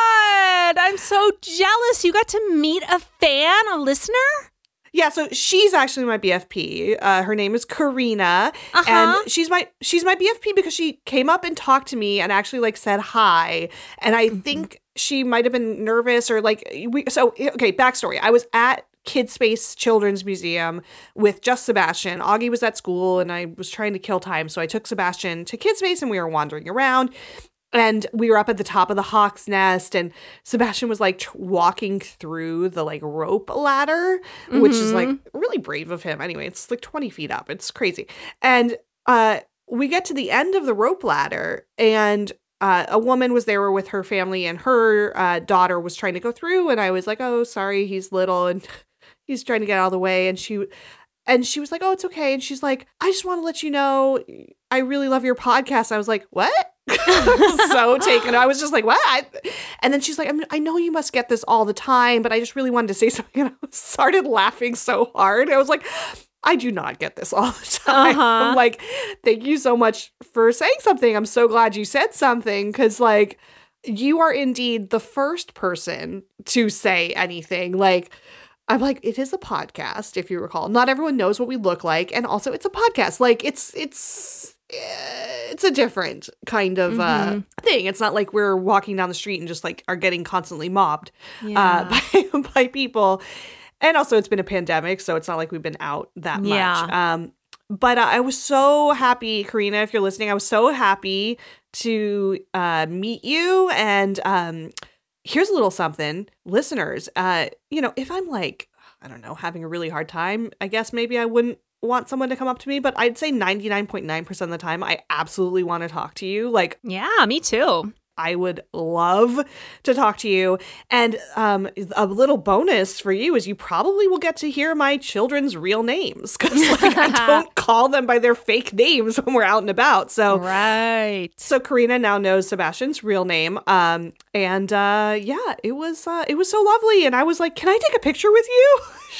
B: God. I'm so jealous. You got to meet a fan, a listener?
A: Yeah, so she's actually my B F P. Uh, her name is Karina,
B: Uh-huh.
A: and she's my she's my B F P because she came up and talked to me and actually like said hi. And I
B: Mhm.
A: think she might have been nervous or like we. So okay, backstory. I was at Kidspace Children's Museum with just Sebastian. Augie was at school, and I was trying to kill time, so I took Sebastian to Kidspace, and we were wandering around. And we were up at the top of the Hawk's Nest, and Sebastian was like tr- walking through the like rope ladder, which is like really brave of him. Anyway, it's like twenty feet up. It's crazy. And uh, we get to the end of the rope ladder, and uh, a woman was there with her family, and her uh, daughter was trying to go through. And I was like, "Oh, sorry, he's little, and he's trying to get out of the way." And she, and she was like, "Oh, it's okay." And she's like, "I just want to let you know, I really love your podcast." I was like, "What?" I was so taken. I was just like, "What?" And then she's like, I, mean, I know you must get this all the time, but I just really wanted to say something. And I started laughing so hard. I was like, I do not get this all the time.
B: Uh-huh.
A: I'm like, thank you so much for saying something. I'm so glad you said something because, like, you are indeed the first person to say anything. Like, I'm like, it is a podcast, if you recall. Not everyone knows what we look like. And also, it's a podcast. Like, it's, it's, it's a different kind of uh,
B: Mhm.
A: thing. It's not like we're walking down the street and just like are getting constantly mobbed
B: Yeah.
A: uh, by, by people. And also it's been a pandemic, so it's not like we've been out that much.
B: Yeah.
A: Um, but uh, I was so happy, Karina, if you're listening, I was so happy to uh, meet you. And um, here's a little something. Listeners, uh, you know, if I'm like, I don't know, having a really hard time, I guess maybe I wouldn't want someone to come up to me, but I'd say ninety-nine point nine percent of the time, I absolutely want to talk to you. Like,
B: Yeah, me too.
A: I would love to talk to you. And um, a little bonus for you is you probably will get to hear my children's real names because like, I don't call them by their fake names when we're out and about. So,
B: Right.
A: so Karina now knows Sebastian's real name. Um, and uh, yeah, it was uh, it was so lovely. And I was like, can I take a picture with you?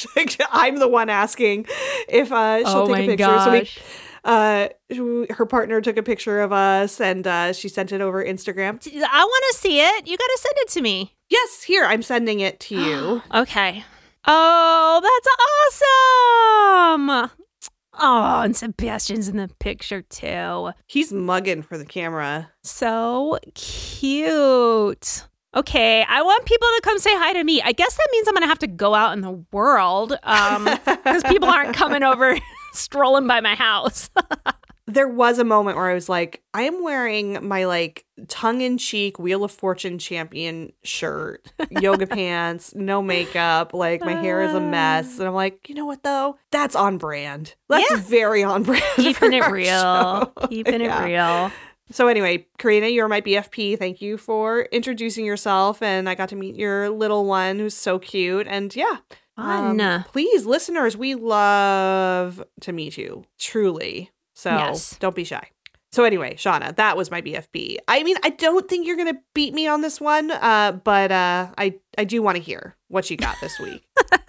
A: I'm the one asking if uh, she'll
B: Oh
A: take
B: my
A: a picture. So we
B: gosh.
A: uh her partner took a picture of us and uh she sent it over Instagram.
B: I want to see it. You got to send it to me.
A: Yes, here, I'm sending it to you.
B: Okay. Oh, that's awesome. Oh, and Sebastian's in the picture too.
A: He's mugging for the camera.
B: So cute. Okay, I want people to come say hi to me. I guess that means I'm going to have to go out in the world um, because people aren't coming over strolling by my house.
A: There was a moment where I was like, I am wearing my like tongue-in-cheek Wheel of Fortune champion shirt, yoga pants, no makeup, like my hair is a mess. And I'm like, you know what though? That's on brand. That's
B: Yeah.
A: very on brand.
B: Keeping
A: for
B: it
A: our
B: real.
A: show.
B: Keeping
A: Yeah.
B: it real.
A: So anyway, Karina, you're my B F P. Thank you for introducing yourself. And I got to meet your little one who's so cute. And yeah.
B: Fun.
A: Um, please, listeners, we love to meet you. Truly. So
B: Yes.
A: don't be shy. So anyway, Shauna, that was my B F P. I mean, I don't think you're going to beat me on this one, uh, but uh, I, I do want to hear what you got this week.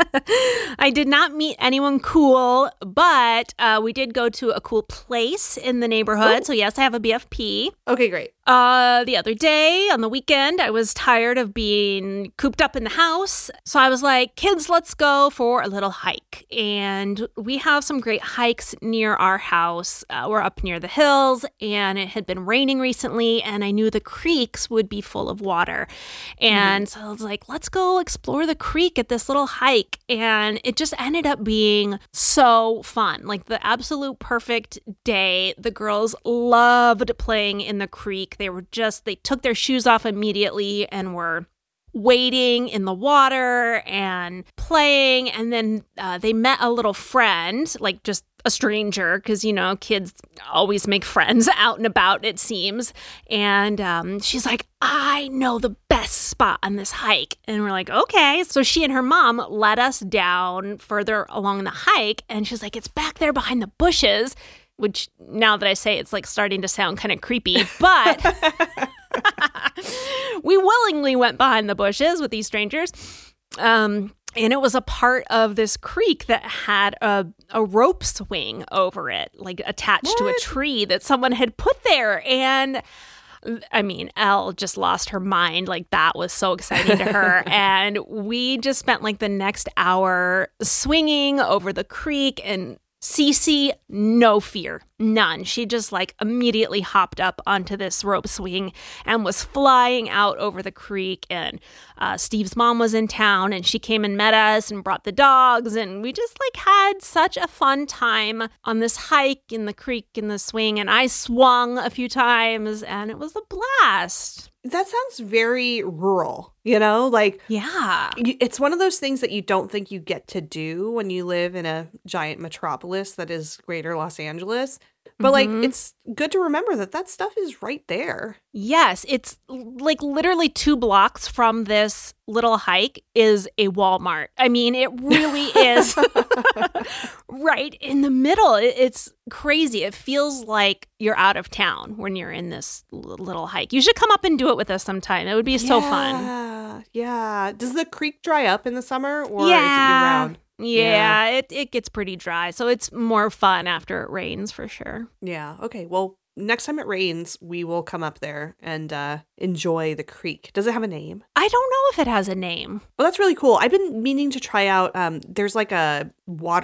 B: I did not meet anyone cool, but uh, we did go to a cool place in the neighborhood.
A: Oh.
B: So yes, I have a B F P.
A: Okay, great.
B: Uh, the other day on the weekend, I was tired of being cooped up in the house. So I was like, kids, let's go for a little hike. And we have some great hikes near our house. Uh, we're up near the hills and it had been raining recently and I knew the creeks would be full of water. And so I was like, let's go explore the creek at this little hike. And it just ended up being so fun. Like the absolute perfect day. The girls loved playing in the creek. They were just, they took their shoes off immediately and were wading in the water and playing. And then uh, they met a little friend, like just a stranger, because, you know, kids always make friends out and about, it seems. And um, she's like, I know the best spot on this hike. And we're like, okay. So she and her mom led us down further along the hike. And she's like, it's back there behind the bushes, which now that I say it's like starting to sound kind of creepy, but we willingly went behind the bushes with these strangers. Um, and it was a part of this creek that had a, a rope swing over it, like attached what? to a tree that someone had put there. And I mean, Elle just lost her mind. Like, that was so exciting to her. And we just spent like the next hour swinging over the creek, and Cece, no fear, none. She just like immediately hopped up onto this rope swing and was flying out over the creek. And uh, Steve's mom was in town, and she came and met us and brought the dogs. And we just like had such a fun time on this hike in the creek in the swing. And I swung a few times, and it was a blast.
A: That sounds very rural, you know, like,
B: yeah,
A: it's one of those things that you don't think you get to do when you live in a giant metropolis that is greater Los Angeles. But mm-hmm. like, it's good to remember that that stuff is right there.
B: Yes, it's like literally two blocks from this little hike is a Walmart. I mean, it really is right in the middle. It's crazy. It feels like you're out of town when you're in this little hike. You should come up and do it with us sometime. It would be so
A: yeah,
B: fun.
A: Yeah. Does the creek dry up in the summer, or
B: yeah.
A: is it year-round?
B: Yeah, yeah, it, it gets pretty dry. So it's more fun after it rains for sure.
A: Yeah. Okay. Well, next time it rains, we will come up there and uh, enjoy the creek. Does it have a name?
B: I don't know if it has a name.
A: Oh, that's really cool. I've been meaning to try out, um, there's like a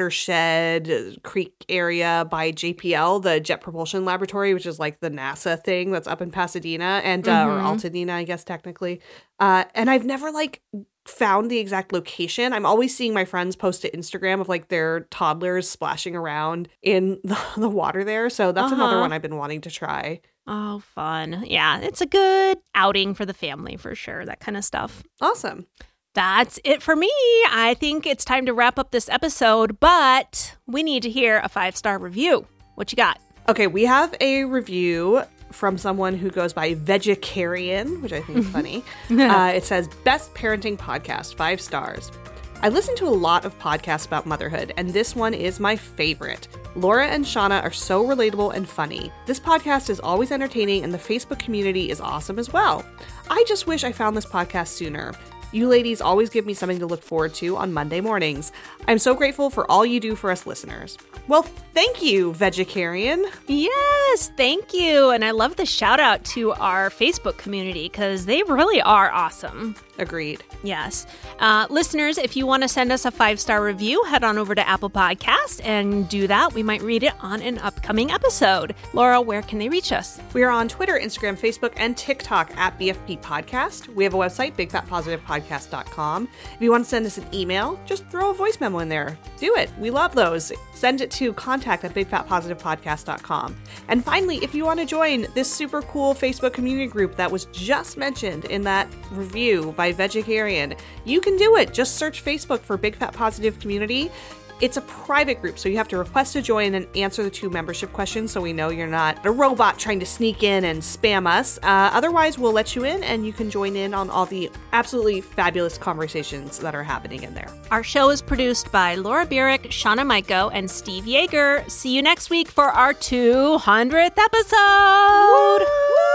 A: watershed creek area by J P L, the Jet Propulsion Laboratory, which is like the NASA thing that's up in Pasadena and uh, mm-hmm. or Altadena, I guess, technically. Uh, and I've never like found the exact location. I'm always seeing my friends post to Instagram of like their toddlers splashing around in the, the water there. So that's uh-huh. another one I've been wanting to try.
B: Oh, fun. Yeah, it's a good outing for the family for sure. That kind of stuff.
A: Awesome.
B: That's it for me. I think it's time to wrap up this episode, but we need to hear a five-star review. What you got?
A: Okay, we have a review from someone who goes by Vegetarian, which I think is funny. uh, it says, best parenting podcast, five stars. I listen to a lot of podcasts about motherhood, and this one is my favorite. Laura and Shauna are so relatable and funny. This podcast is always entertaining, and the Facebook community is awesome as well. I just wish I found this podcast sooner. You ladies always give me something to look forward to on Monday mornings. I'm so grateful for all you do for us listeners. Well, thank you, Vegetarian.
B: Yes, thank you. And I love the shout out to our Facebook community because they really are awesome.
A: Agreed.
B: Yes. Uh, listeners, if you want to send us a five-star review, head on over to Apple Podcast and do that. We might read it on an upcoming episode. Laura, where can they reach us?
A: We are on Twitter, Instagram, Facebook, and TikTok at B F P Podcast. We have a website, big fat positive podcast dot com. If you want to send us an email, just throw a voice memo in there. Do it. We love those. Send it to contact at big fat positive podcast dot com. And finally, if you want to join this super cool Facebook community group that was just mentioned in that review by Vegetarian, you can do it. Just search Facebook for Big Fat Positive Community. It's a private group, so you have to request to join and answer the two membership questions so we know you're not a robot trying to sneak in and spam us. Uh, otherwise, we'll let you in and you can join in on all the absolutely fabulous conversations that are happening in there.
B: Our show is produced by Laura Burek, Shauna Maiko, and Steve Yeager. See you next week for our two hundredth episode. Woo!